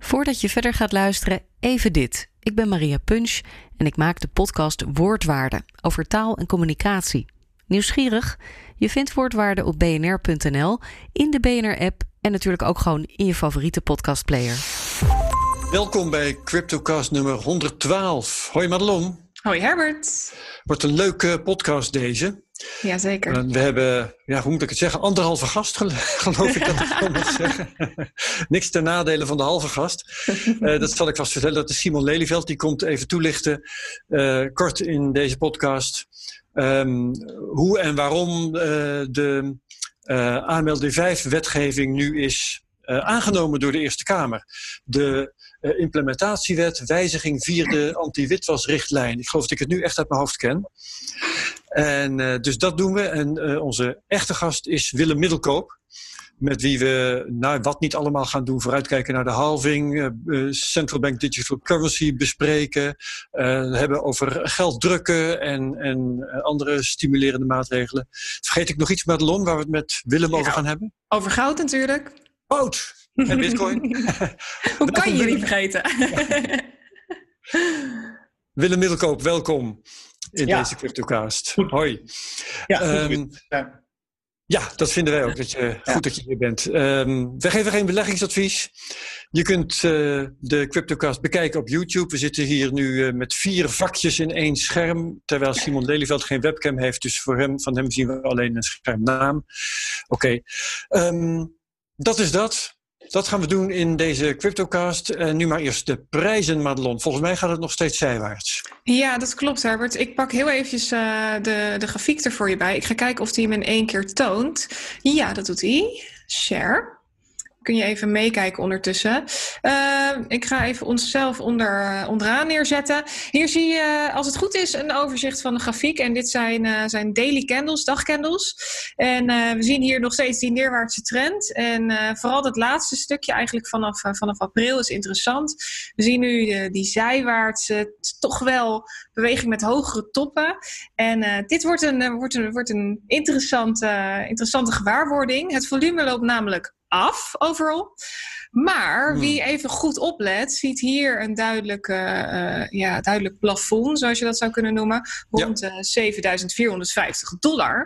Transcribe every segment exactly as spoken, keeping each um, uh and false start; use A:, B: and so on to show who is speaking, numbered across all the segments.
A: Voordat je verder gaat luisteren, even dit. Ik ben Maria Punch en ik maak de podcast Woordwaarde over taal en communicatie. Nieuwsgierig? Je vindt Woordwaarde op b n r punt n l, in de B N R-app en natuurlijk ook gewoon in je favoriete podcastplayer.
B: Welkom bij CryptoCast nummer honderdtwaalf. Hoi Madelon.
C: Hoi Herbert.
B: Wordt een leuke podcast deze.
C: Jazeker.
B: Uh, we hebben, ja, hoe moet ik het zeggen, anderhalve gast, geloof ik dat ik zo mag zeggen. Niks ten nadele van de halve gast. Uh, dat zal ik vast vertellen. Dat is Simon Lelyveld, die komt even toelichten, uh, kort in deze podcast, um, hoe en waarom uh, de uh, A M L D vijf wetgeving nu is uh, aangenomen door de Eerste Kamer. De uh, implementatiewet, wijziging vierde anti-witwasrichtlijn. Ik geloof dat ik het nu echt uit mijn hoofd ken. En uh, dus dat doen we. En uh, onze echte gast is Willem Middelkoop. Met wie we, nou, wat niet allemaal gaan doen, vooruitkijken naar de halving, uh, uh, Central Bank Digital Currency bespreken, uh, hebben over geld drukken en, en uh, andere stimulerende maatregelen. Vergeet ik nog iets, Madelon, waar we het met Willem over gaan hebben?
C: Over goud natuurlijk.
B: Goud en bitcoin.
C: Hoe kan je die vergeten?
B: Willem Middelkoop, welkom in
D: ja.
B: deze CryptoCast. Hoi.
D: Ja,
B: um, ja. ja, dat vinden wij ook. Dat je, ja. Goed dat je hier bent. Um, we geven geen beleggingsadvies. Je kunt uh, de CryptoCast bekijken op YouTube. We zitten hier nu uh, met vier vakjes in één scherm. Terwijl Simon Lelyveld geen webcam heeft. Dus voor hem, van hem zien we alleen een schermnaam. Oké. Okay. Um, dat is dat. Dat gaan we doen in deze CryptoCast. Uh, nu maar eerst de prijzen, Madelon. Volgens mij gaat het nog steeds zijwaarts.
C: Ja, dat klopt, Herbert. Ik pak heel eventjes uh, de, de grafiek er voor je bij. Ik ga kijken of hij hem in één keer toont. Ja, dat doet hij. Share. Kun je even meekijken ondertussen. Uh, ik ga even onszelf onder, uh, onderaan neerzetten. Hier zie je, uh, als het goed is, een overzicht van de grafiek. En dit zijn, uh, zijn daily candles, dagcandles. En uh, we zien hier nog steeds die neerwaartse trend. En uh, vooral dat laatste stukje eigenlijk vanaf, uh, vanaf april is interessant. We zien nu uh, die zijwaartse, toch wel beweging met hogere toppen. En uh, dit wordt een, uh, wordt een, wordt een interessante, uh, interessante gewaarwording. Het volume loopt namelijk af overal. Maar
B: hmm.
C: wie even goed oplet, ziet hier een duidelijk, uh, uh, ja, duidelijk plafond, zoals je dat zou kunnen noemen, rond ja. uh, zevenduizend vierhonderdvijftig dollar.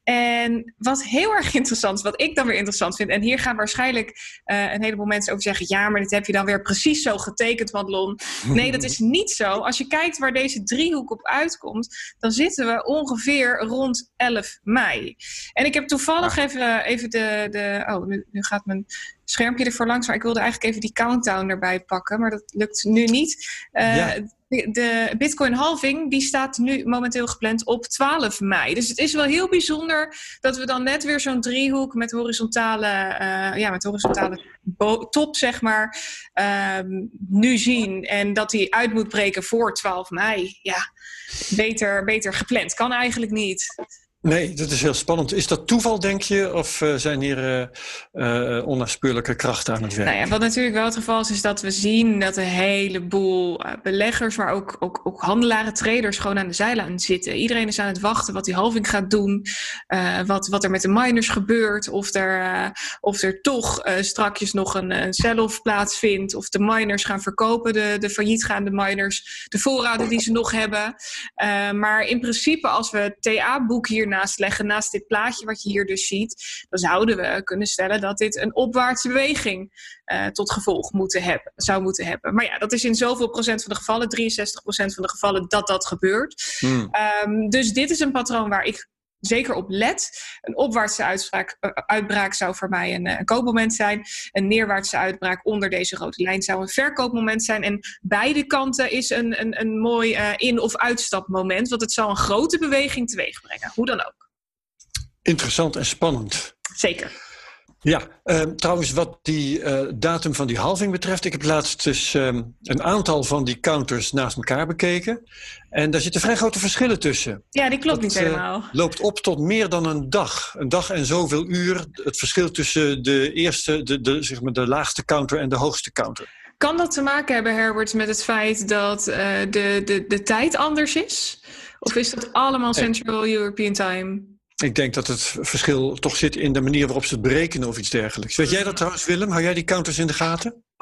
C: En wat heel erg interessant is, wat ik dan weer interessant vind, en hier gaan waarschijnlijk uh, een heleboel mensen over zeggen, ja, maar dit heb je dan weer precies zo getekend, Madelon. Nee, dat is niet zo. Als je kijkt waar deze driehoek op uitkomt, dan zitten we ongeveer rond elf mei. En ik heb toevallig ah. even, even de, de... Oh, nu, nu gaat mijn schermpje ervoor langs, maar ik wilde eigenlijk even die countdown erbij pakken, maar dat lukt nu niet. Uh, ja. de, de Bitcoin halving, die staat nu momenteel gepland op twaalf mei. Dus het is wel heel bijzonder dat we dan net weer zo'n driehoek met horizontale, uh, ja, met horizontale bo- top, zeg maar, uh, nu zien. En dat die uit moet breken voor twaalf mei. Ja, beter, beter gepland. Kan eigenlijk niet.
B: Nee, dat is heel spannend. Is dat toeval, denk je? Of uh, zijn hier uh, uh, onnaspeurlijke krachten aan het werk?
C: Nou ja, wat natuurlijk wel het geval is, is dat we zien dat een heleboel uh, beleggers, maar ook, ook, ook handelaren, traders gewoon aan de zijlijn zitten. Iedereen is aan het wachten wat die halving gaat doen. Uh, wat, wat er met de miners gebeurt. Of er, uh, of er toch uh, strakjes nog een, een sell-off plaatsvindt. Of de miners gaan verkopen, de, de faillietgaande miners, de voorraden die ze nog hebben. Uh, maar in principe, als we het T A-boek hier naast leggen, naast dit plaatje wat je hier dus ziet, dan zouden we kunnen stellen dat dit een opwaartse beweging uh, tot gevolg moeten hebben, zou moeten hebben. Maar ja, dat is in zoveel procent van de gevallen, drieënzestig procent van de gevallen, dat dat gebeurt. Hmm. Um, dus dit is een patroon waar ik zeker op let. Een opwaartse uitspraak, uh, uitbraak zou voor mij een, een koopmoment zijn. Een neerwaartse uitbraak onder deze rode lijn zou een verkoopmoment zijn. En beide kanten is een, een, een mooi uh, in- of uitstapmoment. Want het zal een grote beweging teweeg brengen. Hoe dan ook.
B: Interessant en spannend.
C: Zeker.
B: Ja, uh, trouwens wat die uh, datum van die halving betreft. Ik heb laatst dus um, een aantal van die counters naast elkaar bekeken. En daar zitten vrij grote verschillen tussen.
C: Ja, die klopt
B: dat,
C: niet helemaal.
B: Uh, loopt op tot meer dan een dag. Een dag en zoveel uur. Het verschil tussen de eerste, de, de, zeg maar de laagste counter en de hoogste counter.
C: Kan dat te maken hebben, Herbert, met het feit dat uh, de, de, de tijd anders is? Of is dat allemaal Central nee. European Time?
B: Ik denk dat het verschil toch zit in de manier waarop ze het berekenen of iets dergelijks. Weet jij dat trouwens, Willem? Hou jij die counters in de gaten?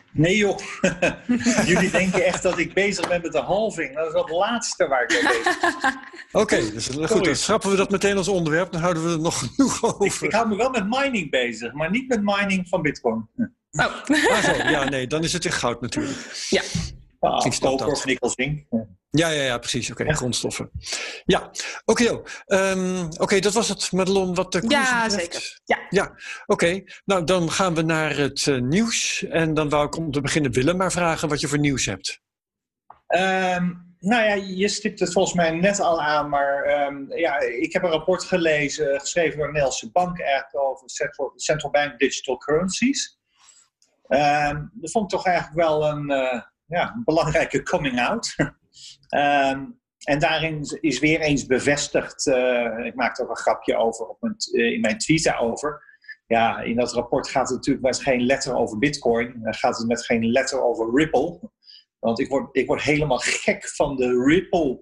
D: Nee joh, jullie denken echt dat ik bezig ben met de halving. Dat is het laatste waar ik mee bezig ben.
B: Oké, okay, dus goed, dan schrappen we dat meteen als onderwerp. Dan houden we er nog genoeg over.
D: Ik, ik hou me wel met mining bezig, maar niet met mining van bitcoin.
C: Oh.
B: Ah zo, ja nee, dan is het in goud natuurlijk.
C: Ja.
D: Ah, koper of nikkel, zink.
B: Ja, ja, ja, precies. Oké, okay, grondstoffen. Ja, oké. Okay, um, Oké, okay, dat was het, Madelon, wat de koers
C: Ja,
B: betreft.
C: zeker. Ja,
B: ja oké. Okay. Nou, dan gaan we naar het uh, nieuws. En dan wou ik om te beginnen Willem maar vragen wat je voor nieuws hebt.
D: Um, nou ja, je stipt het volgens mij net al aan, maar um, ja, ik heb een rapport gelezen, geschreven door de Nederlandse Bank, eigenlijk over central, central bank digital currencies. Um, dat vond ik toch eigenlijk wel een... Uh, Ja, een belangrijke coming out. um, en daarin is weer eens bevestigd, uh, ik maakte ook een grapje over op mijn, uh, in mijn tweet daarover. Ja, in dat rapport gaat het natuurlijk met geen letter over bitcoin. Dan gaat het met geen letter over Ripple. Want ik word, ik word helemaal gek van de Ripple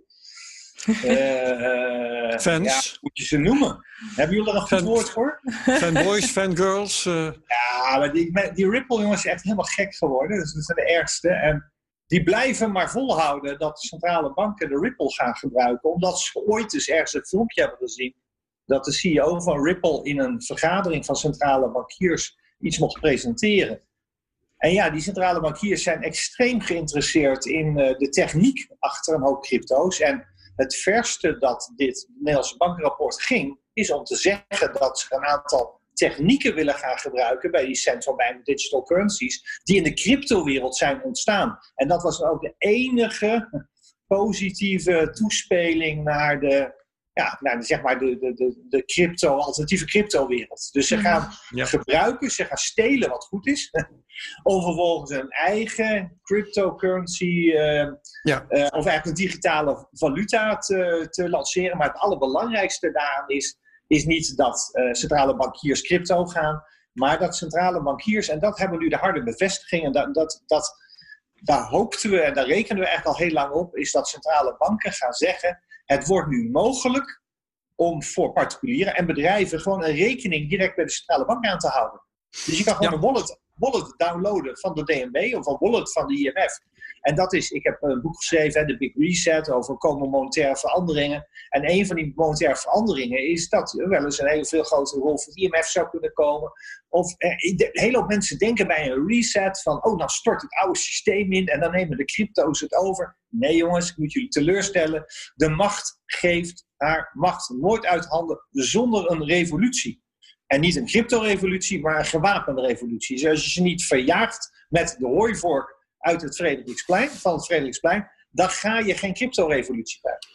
D: uh,
B: fans.
D: Ja, hoe moet je ze noemen? Hebben jullie er een goed Fan, woord voor?
B: Fanboys, fangirls. Uh.
D: Ja, maar die, die Ripple jongens zijn echt helemaal gek geworden. Dus dat zijn de ergste. En die blijven maar volhouden dat de centrale banken de Ripple gaan gebruiken. Omdat ze ooit eens ergens een filmpje hebben gezien dat de C E O van Ripple in een vergadering van centrale bankiers iets mocht presenteren. En ja, die centrale bankiers zijn extreem geïnteresseerd in uh, de techniek achter een hoop crypto's. En het verste dat dit Nederlandse bankenrapport ging, is om te zeggen dat ze een aantal technieken willen gaan gebruiken bij die central bank digital currencies die in de cryptowereld zijn ontstaan. En dat was ook de enige positieve toespeling naar de, ja, naar de, zeg maar de, de, de, de crypto, alternatieve cryptowereld. Dus ze gaan ja. gebruiken, ze gaan stelen wat goed is, om vervolgens een eigen cryptocurrency uh, ja. uh, of eigenlijk een digitale valuta te, te lanceren. Maar het allerbelangrijkste daaraan is is niet dat uh, centrale bankiers crypto gaan, maar dat centrale bankiers, en dat hebben nu de harde bevestigingen, dat, dat, dat, daar hoopten we en daar rekenen we echt al heel lang op, is dat centrale banken gaan zeggen, het wordt nu mogelijk om voor particulieren en bedrijven gewoon een rekening direct bij de centrale bank aan te houden. Dus je kan gewoon ja. een wallet, wallet downloaden van de D N B of een wallet van de I M F. En dat is, ik heb een boek geschreven, The Big Reset, over komen monetaire veranderingen. En een van die monetaire veranderingen is dat er wel eens een hele veel grotere rol voor het I M F zou kunnen komen. Of eh, een hele hoop mensen denken bij een reset van, oh, dan stort het oude systeem in en dan nemen de crypto's het over. Nee jongens, ik moet jullie teleurstellen. De macht geeft haar macht nooit uit handen zonder een revolutie. En niet een crypto-revolutie, maar een gewapende revolutie. Dus als je ze niet verjaagt met de hooivork uit het Frederiksplein, van het Frederiksplein, dan ga je geen crypto-revolutie krijgen.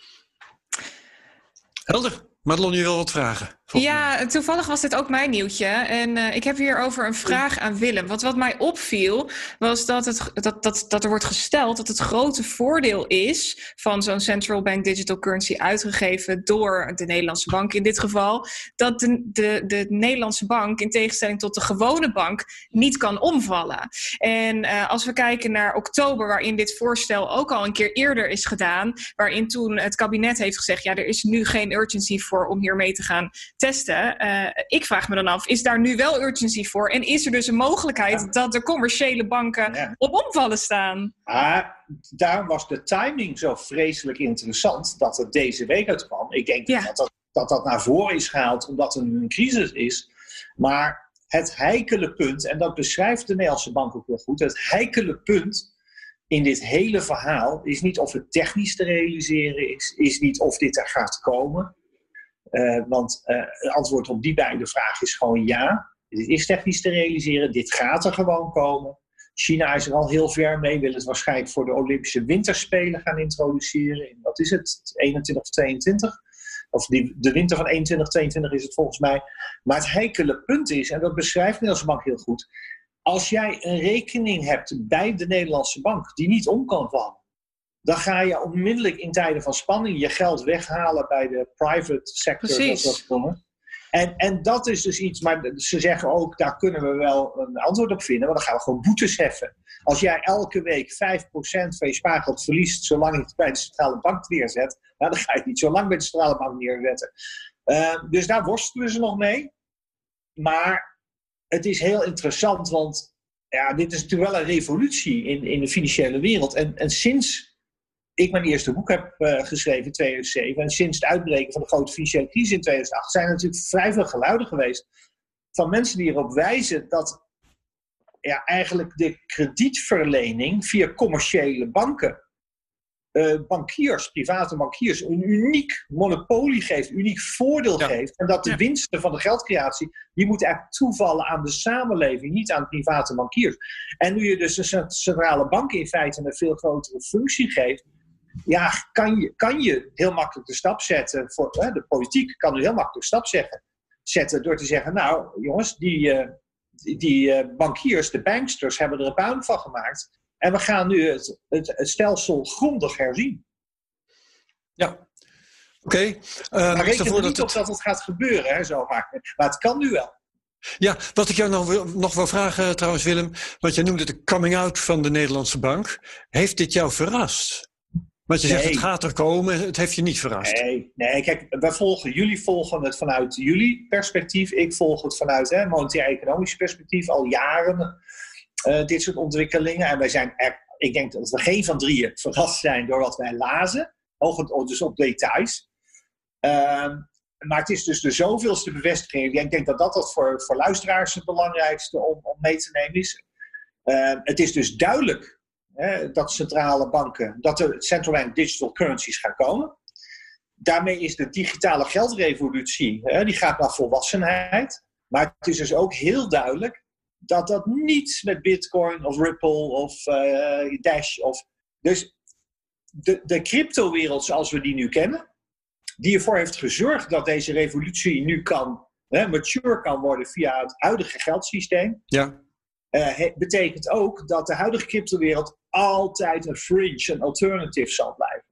B: Helder. Madelon, je wil wat vragen?
C: Ja, mij. Toevallig was dit ook mijn nieuwtje. En uh, ik heb hierover een vraag aan Willem. Want wat mij opviel, was dat, het, dat, dat, dat er wordt gesteld dat het grote voordeel is van zo'n central bank digital currency uitgegeven door de Nederlandse bank in dit geval, dat de, de, de Nederlandse bank, in tegenstelling tot de gewone bank, niet kan omvallen. En uh, als we kijken naar oktober, waarin dit voorstel ook al een keer eerder is gedaan, waarin toen het kabinet heeft gezegd, ja, er is nu geen urgency voor om hiermee te gaan testen. Uh, ik vraag me dan af, is daar nu wel urgency voor? En is er dus een mogelijkheid ja. dat de commerciële banken ja. op omvallen staan?
D: Ah, daarom was de timing zo vreselijk interessant dat het deze week uitkwam. Ik denk ja. dat, dat, dat dat naar voren is gehaald omdat er nu een crisis is. Maar het heikele punt, en dat beschrijft de Nederlandse bank ook wel goed, het heikele punt in dit hele verhaal is niet of het technisch te realiseren is, is niet of dit er gaat komen. Uh, want uh, het antwoord op die beide vragen is gewoon ja. Dit is technisch te realiseren. Dit gaat er gewoon komen. China is er al heel ver mee. Wil het waarschijnlijk voor de Olympische Winterspelen gaan introduceren. In, wat is het? eenentwintig of tweeëntwintig? Of die, de winter van eenentwintig, tweeëntwintig is het volgens mij. Maar het heikele punt is, en dat beschrijft de Nederlandse bank heel goed. Als jij een rekening hebt bij de Nederlandse bank die niet om kan vallen, dan ga je onmiddellijk in tijden van spanning je geld weghalen bij de private sector.
C: Precies.
D: Dat dat en, en dat is dus iets, maar ze zeggen ook, daar kunnen we wel een antwoord op vinden, maar dan gaan we gewoon boetes heffen. Als jij elke week vijf procent van je spaargeld verliest, zolang je het bij de centrale bank neerzet, nou, dan ga je het niet zo lang bij de centrale bank neerzetten. Uh, dus daar worstelen ze nog mee. Maar het is heel interessant, want ja, dit is natuurlijk wel een revolutie in, in de financiële wereld. En, en sinds ik mijn eerste boek heb uh, geschreven in tweeduizend zeven... en sinds het uitbreken van de grote financiële crisis in tweeduizend acht... zijn er natuurlijk vrij veel geluiden geweest van mensen die erop wijzen dat ja, eigenlijk de kredietverlening via commerciële banken, uh, bankiers, private bankiers, een uniek monopolie geeft, een uniek voordeel ja. geeft. En dat de ja. winsten van de geldcreatie, die moeten eigenlijk toevallen aan de samenleving, niet aan private bankiers. En nu je dus de centrale bank in feite een veel grotere functie geeft, ja, kan je, kan je heel makkelijk de stap zetten, voor, hè, de politiek kan nu heel makkelijk de stap zeggen, zetten door te zeggen, nou jongens, die, uh, die, die uh, bankiers, de banksters, hebben er een puin van gemaakt. En we gaan nu het, het, het stelsel grondig herzien.
B: Ja, oké. Okay. Uh,
D: maar reken er niet
B: dat
D: op het... dat het gaat gebeuren, hè, zomaar. Maar het kan nu wel.
B: Ja, wat ik jou nog, nog wil vragen trouwens, Willem, want jij noemde de coming out van de Nederlandse bank. Heeft dit jou verrast? Want je zegt, nee. Het gaat er komen, het heeft je niet verrast.
D: Nee, nee, kijk, wij volgen, jullie volgen het vanuit jullie perspectief. Ik volg het vanuit hè, monetair-economisch perspectief al jaren. Uh, dit soort ontwikkelingen. En wij zijn er, ik denk dat we geen van drieën verrast zijn door wat wij lazen. Hoog, dus op details. Uh, maar het is dus de zoveelste bevestiging. Ik denk dat dat, dat voor, voor luisteraars het belangrijkste om, om mee te nemen is. Uh, het is dus duidelijk hè, dat centrale banken, dat de central bank digital currencies gaan komen. Daarmee is de digitale geldrevolutie, hè, die gaat naar volwassenheid. Maar het is dus ook heel duidelijk dat dat niet met Bitcoin of Ripple of uh, Dash of... Dus de, de cryptowereld zoals we die nu kennen, die ervoor heeft gezorgd dat deze revolutie nu kan, hè, mature kan worden via het huidige geldsysteem,
B: ja.
D: uh, betekent ook dat de huidige cryptowereld altijd een fringe, een alternative zal blijven.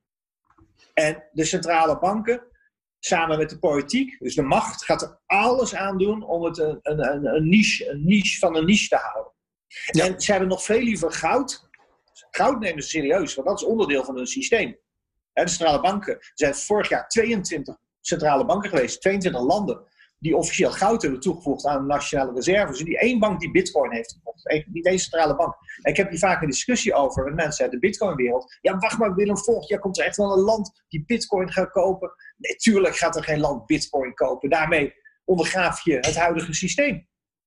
D: En de centrale banken, samen met de politiek, dus de macht, gaat er alles aan doen om het een, een, een, niche, een niche van een niche te houden. Ja. En ze hebben nog veel liever goud. Goud nemen ze serieus, want dat is onderdeel van hun systeem. De centrale banken, er zijn vorig jaar tweeëntwintig centrale banken geweest, tweeëntwintig landen, die officieel goud hebben toegevoegd aan de nationale reserves. En die één bank die bitcoin heeft gekocht, niet één centrale bank. En ik heb hier vaak een discussie over met mensen uit de bitcoinwereld. Ja, wacht maar Willem, volgend jaar komt er echt wel een land die bitcoin gaat kopen. Nee, tuurlijk gaat er geen land bitcoin kopen. Daarmee ondergraaf je het huidige systeem.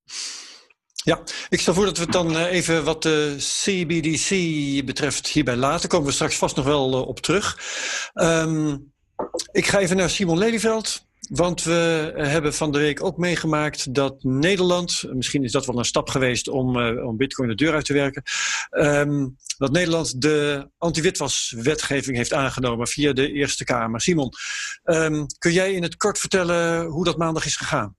B: Ja, ik stel voor dat we het dan even wat de C B D C betreft hierbij laten. Komen we straks vast nog wel op terug. Um, ik ga even naar Simon Lelyveld. Want we hebben van de week ook meegemaakt dat Nederland, misschien is dat wel een stap geweest om, uh, om bitcoin de deur uit te werken, um, dat Nederland de anti-witwaswetgeving heeft aangenomen via de Eerste Kamer. Simon, um, kun jij in het kort vertellen hoe dat maandag is gegaan?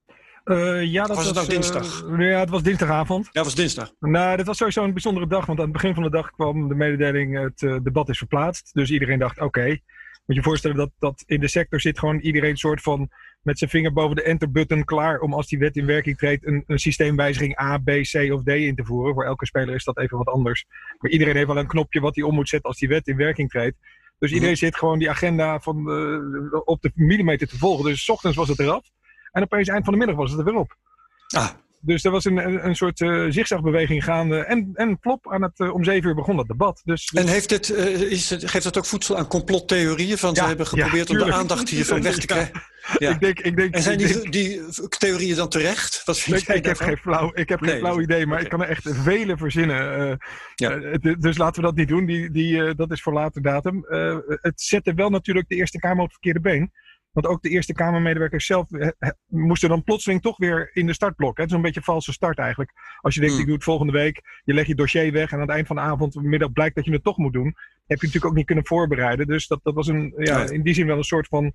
E: Uh, ja, dat
B: was het
E: was,
B: nou dinsdag?
E: Uh, ja, het was dinsdagavond.
B: Ja, het was dinsdag.
E: Nou, dit was sowieso een bijzondere dag, want aan het begin van de dag kwam de mededeling, het uh, debat is verplaatst. Dus iedereen dacht, oké. Okay. Moet je je voorstellen dat, dat in de sector zit gewoon iedereen soort van met zijn vinger boven de enter-button klaar om als die wet in werking treedt een, een systeemwijziging A, B, C of D in te voeren. Voor elke speler is dat even wat anders. Maar iedereen heeft wel een knopje wat hij om moet zetten als die wet in werking treedt. Dus iedereen mm-hmm. zit gewoon die agenda van, uh, op de millimeter te volgen. Dus 's ochtends was het eraf en opeens eind van de middag was het er weer op.
B: Ah.
E: Dus er was een, een, een soort uh, zigzagbeweging gaande. En, en plop, aan het, uh, om zeven uur begon dat debat. Dus, dus...
B: En heeft het, uh, is het, geeft dat ook voedsel aan complottheorieën? Van ja, ze hebben geprobeerd ja, om de aandacht hiervan weg te krijgen. Ja.
E: Ik denk, ik denk,
B: en zijn
E: ik
B: die,
E: denk...
B: die theorieën dan terecht? Wat vind
E: ik, ik heb geen flauw, ik heb geen nee, flauw idee, maar okay. Ik kan er echt vele verzinnen. Uh, ja. uh, dus laten we dat niet doen. Die, die, uh, dat is voor later datum. Uh, het zette wel natuurlijk de Eerste Kamer op het verkeerde been. Want ook de Eerste Kamermedewerkers zelf he, he, moesten dan plotseling toch weer in de startblok. Het is een beetje een valse start eigenlijk. Als je denkt, mm. ik doe het volgende week. Je legt je dossier weg en aan het eind van de avond, middag blijkt dat je het toch moet doen. Heb je natuurlijk ook niet kunnen voorbereiden. Dus dat, dat was een, ja, in die zin wel een soort van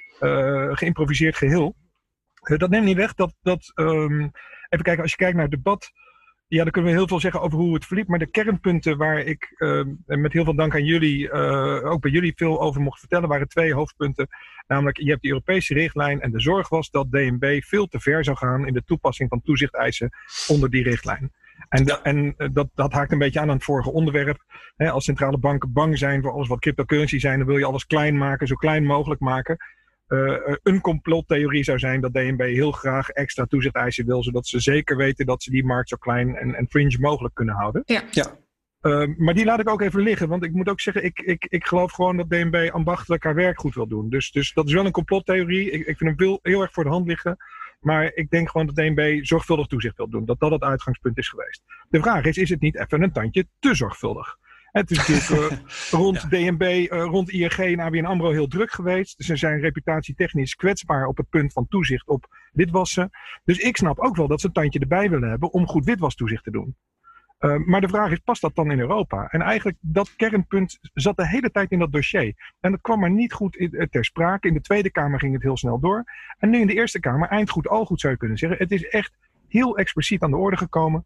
E: uh, geïmproviseerd geheel. Uh, dat neemt niet weg dat, dat um, even kijken, als je kijkt naar het debat. Ja, dan kunnen we heel veel zeggen over hoe het verliep. Maar de kernpunten waar ik uh, met heel veel dank aan jullie, uh, ook bij jullie veel over mocht vertellen, waren twee hoofdpunten. Namelijk, je hebt de Europese richtlijn en de zorg was dat D N B veel te ver zou gaan in de toepassing van toezicht-eisen onder die richtlijn. En, de, en dat, dat haakt een beetje aan aan het vorige onderwerp. He, als centrale banken bang zijn voor alles wat cryptocurrency zijn, dan wil je alles klein maken, zo klein mogelijk maken. uh, een complottheorie zou zijn dat D N B heel graag extra toezicht-eisen wil, zodat ze zeker weten dat ze die markt zo klein en, en fringe mogelijk kunnen houden.
C: Ja.
B: ja.
E: Uh, maar die laat ik ook even liggen, want ik moet ook zeggen, ik, ik, ik geloof gewoon dat D N B ambachtelijk haar werk goed wil doen. Dus, dus dat is wel een complottheorie. Ik, ik vind hem veel, heel erg voor de hand liggen. Maar ik denk gewoon dat D N B zorgvuldig toezicht wil doen. Dat dat het uitgangspunt is geweest. De vraag is, is het niet even een tandje te zorgvuldig? Het is natuurlijk uh, rond ja. D N B, uh, rond I N G en A B N AMRO heel druk geweest. Ze zijn reputatietechnisch kwetsbaar op het punt van toezicht op witwassen. Dus ik snap ook wel dat ze een tandje erbij willen hebben om goed witwastoezicht te doen. Uh, maar de vraag is, past dat dan in Europa? En eigenlijk dat kernpunt zat de hele tijd in dat dossier. En dat kwam maar niet goed in, ter sprake. In de Tweede Kamer ging het heel snel door. En nu in de Eerste Kamer, eindgoed, al goed zou je kunnen zeggen. Het is echt heel expliciet aan de orde gekomen.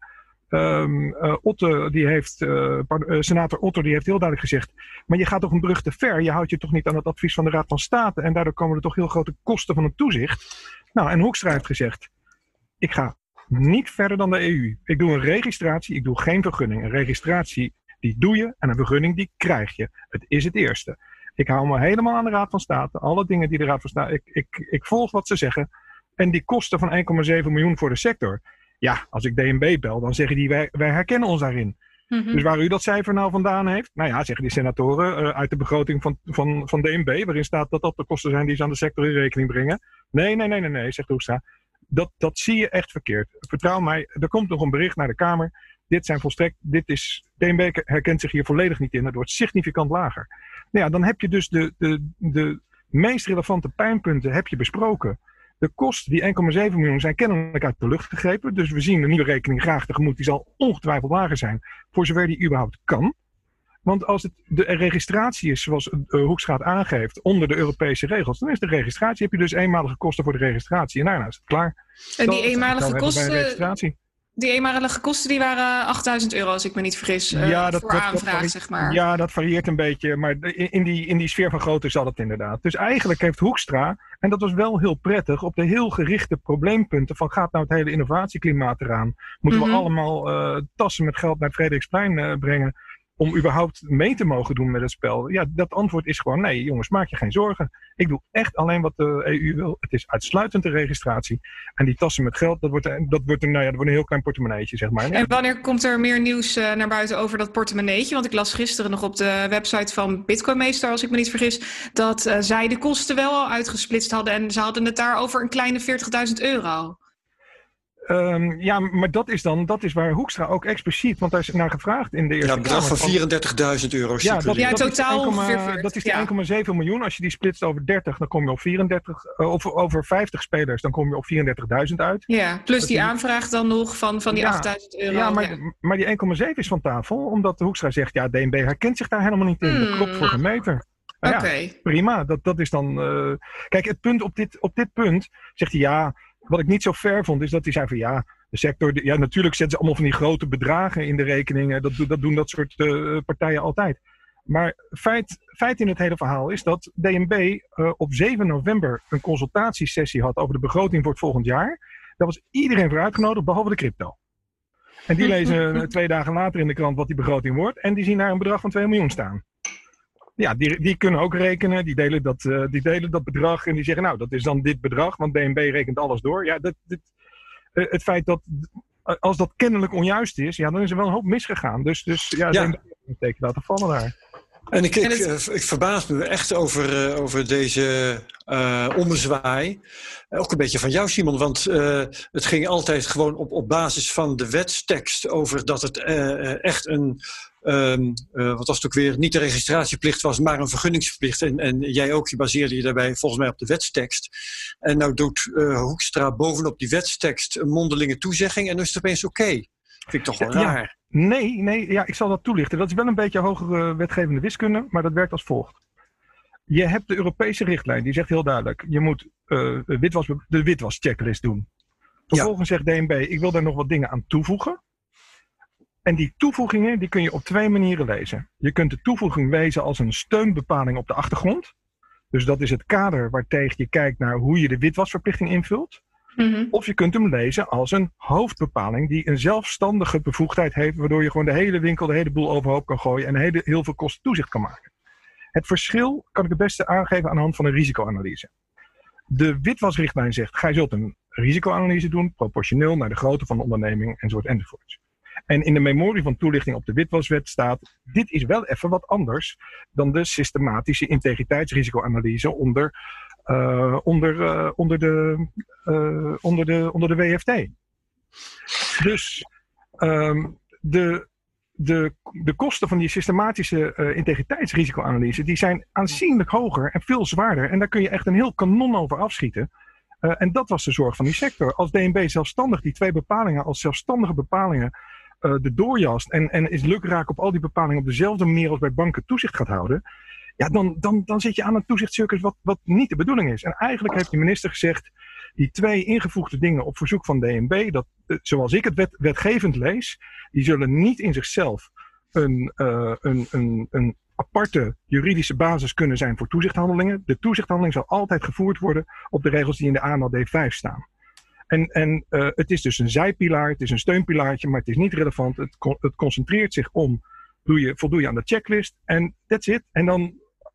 E: Um, uh, Otte, die heeft, uh, pardon, uh, senator Otter, die heeft heel duidelijk gezegd, maar je gaat toch een brug te ver. Je houdt je toch niet aan het advies van de Raad van State. En daardoor komen er toch heel grote kosten van het toezicht. Nou, en Hoekstra heeft gezegd, ik ga niet verder dan de E U. Ik doe een registratie, ik doe geen vergunning. Een registratie, die doe je en een vergunning, die krijg je. Het is het eerste. Ik hou me helemaal aan de Raad van State. Alle dingen die de Raad van State... Ik, ik, ik volg wat ze zeggen. En die kosten van één komma zeven miljoen voor de sector. Ja, als ik D N B bel, dan zeggen die wij, wij herkennen ons daarin. Mm-hmm. Dus waar u dat cijfer nou vandaan heeft? Nou ja, zeggen die senatoren uh, uit de begroting van, van, van D N B, waarin staat dat dat de kosten zijn die ze aan de sector in rekening brengen. Nee, nee, nee, nee, nee, zegt Hoekstra. Dat, dat zie je echt verkeerd. Vertrouw mij, er komt nog een bericht naar de Kamer. Dit zijn volstrekt, dit is, D N B herkent zich hier volledig niet in. Het wordt significant lager. Nou ja, dan heb je dus de, de, de meest relevante pijnpunten heb je besproken. De kosten, die één komma zeven miljoen, zijn kennelijk uit de lucht gegrepen. Dus we zien de nieuwe rekening graag tegemoet. Die zal ongetwijfeld lager zijn, voor zover die überhaupt kan. Want als het de registratie is, zoals uh, Hoekstra aangeeft, onder de Europese regels, dan is de registratie, heb je dus eenmalige kosten voor de registratie. En daarna is het klaar.
C: En die eenmalige
E: kosten,
C: die eenmalige kosten die waren achttduizend euro, als ik me niet vergis, uh,
E: ja, dat,
C: voor
E: dat,
C: aanvraag,
E: dat
C: zeg maar.
E: Ja, dat varieert een beetje, maar in, in, die, in die sfeer van grootte zal het inderdaad. Dus eigenlijk heeft Hoekstra, en dat was wel heel prettig, op de heel gerichte probleempunten van gaat nou het hele innovatieklimaat eraan? Moeten mm-hmm. we allemaal uh, tassen met geld naar het Frederiksplein uh, brengen om überhaupt mee te mogen doen met het spel? Ja, dat antwoord is gewoon nee, jongens, maak je geen zorgen. Ik doe echt alleen wat de E U wil. Het is uitsluitend de registratie. En die tassen met geld, dat wordt, dat wordt, een, nou ja, dat wordt een heel klein portemonneetje, zeg maar.
C: En wanneer komt er meer nieuws uh, naar buiten over dat portemonneetje? Want ik las gisteren nog op de website van Bitcoinmeester, als ik me niet vergis, dat uh, zij de kosten wel al uitgesplitst hadden. En ze hadden het daar over een kleine veertigduizend euro.
E: Um, ja, maar dat is dan, dat is waar Hoekstra ook expliciet, want daar is naar gevraagd in de Eerste Kamer.
B: Ja, bedrag van vierendertigduizend euro.
E: Ja, dat,
C: ja,
E: dat
C: totaal
E: is
C: ongeveer.
E: Dat is die
C: ja.
E: één komma zeven miljoen. Als je die splitst over dertig, dan kom je op vierendertig, uh, of over vijftig spelers, dan kom je op vierendertigduizend uit.
C: Ja, plus die aanvraag dan nog van, van die ja, achtduizend euro.
E: Ja, maar, ja. maar die één komma zeven is van tafel, omdat Hoekstra zegt, ja, D N B herkent zich daar helemaal niet in. Hmm. Dat klopt voor een meter. Nou,
C: Oké.
E: Ja, prima, dat, dat is dan... Uh, kijk, het punt op dit, op dit punt zegt hij, ja, wat ik niet zo fair vond, is dat hij zei van, ja, de sector, ja, natuurlijk zetten ze allemaal van die grote bedragen in de rekeningen. Dat, dat doen dat soort uh, partijen altijd. Maar feit, feit in het hele verhaal is dat D N B uh, op zeven november een consultatiesessie had over de begroting voor het volgend jaar. Daar was iedereen voor uitgenodigd, behalve de crypto. En die lezen uh, twee dagen later in de krant wat die begroting wordt. En die zien daar een bedrag van twee miljoen staan. Ja, die, die kunnen ook rekenen. Die delen, dat, uh, die delen dat bedrag. En die zeggen, nou, dat is dan dit bedrag. Want D N B rekent alles door. Ja, dat... dat Uh, het feit dat, als dat kennelijk onjuist is, ja, dan is er wel een hoop misgegaan. Dus, dus ja, ja. een teken laten vallen daar.
B: En ik, ik, ik, ik verbaas me echt over, uh, over deze uh, ommezwaai. Ook een beetje van jou, Simon, want uh, het ging altijd gewoon op, op basis van de wetstekst over dat het uh, echt een... Um, uh, wat was het ook weer, niet de registratieplicht was, maar een vergunningsplicht. En, en jij ook, je baseerde je daarbij volgens mij op de wetstekst. En nou doet uh, Hoekstra bovenop die wetstekst een mondelinge toezegging en dan is het opeens oké. Okay. Vind ik toch wel
E: ja,
B: raar.
E: Nee, nee, ja, ik zal dat toelichten. Dat is wel een beetje hogere wetgevende wiskunde, maar dat werkt als volgt. Je hebt de Europese richtlijn, die zegt heel duidelijk, je moet uh, witwas, de witwaschecklist doen. Vervolgens ja. zegt D N B, ik wil daar nog wat dingen aan toevoegen. En die toevoegingen die kun je op twee manieren lezen. Je kunt de toevoeging lezen als een steunbepaling op de achtergrond. Dus dat is het kader waartegen je kijkt naar hoe je de witwasverplichting invult. Mm-hmm. Of je kunt hem lezen als een hoofdbepaling die een zelfstandige bevoegdheid heeft, waardoor je gewoon de hele winkel, de hele boel overhoop kan gooien en hele, heel veel kosten toezicht kan maken. Het verschil kan ik het beste aangeven aan de hand van een risicoanalyse. De witwasrichtlijn zegt, gij zult een risicoanalyse doen, proportioneel naar de grootte van de onderneming enzovoort enzovoort. En in de memorie van toelichting op de witwaswet staat, dit is wel even wat anders dan de systematische integriteitsrisicoanalyse onder, uh, onder, uh, onder, de, uh, onder, de, onder de W F T. Dus um, de, de, de kosten van die systematische uh, integriteitsrisicoanalyse, die zijn aanzienlijk hoger en veel zwaarder. En daar kun je echt een heel kanon over afschieten. Uh, en dat was de zorg van die sector. Als D N B zelfstandig die twee bepalingen als zelfstandige bepalingen uh, de doorjast en, en is lukraak op al die bepalingen op dezelfde manier als bij banken toezicht gaat houden, ja, dan, dan, dan zit je aan een toezichtcircus wat, wat niet de bedoeling is. En eigenlijk heeft de minister gezegd, die twee ingevoegde dingen op verzoek van D N B, dat, zoals ik het wet, wetgevend lees, die zullen niet in zichzelf een, uh, een, een, een aparte juridische basis kunnen zijn voor toezichthandelingen. De toezichthandeling zal altijd gevoerd worden op de regels die in de A M L D vijf staan. En, en uh, het is dus een zijpilaar, het is een steunpilaartje, maar het is niet relevant. Het, con- het concentreert zich om, doe je, voldoe je aan de checklist en that's it. En dan,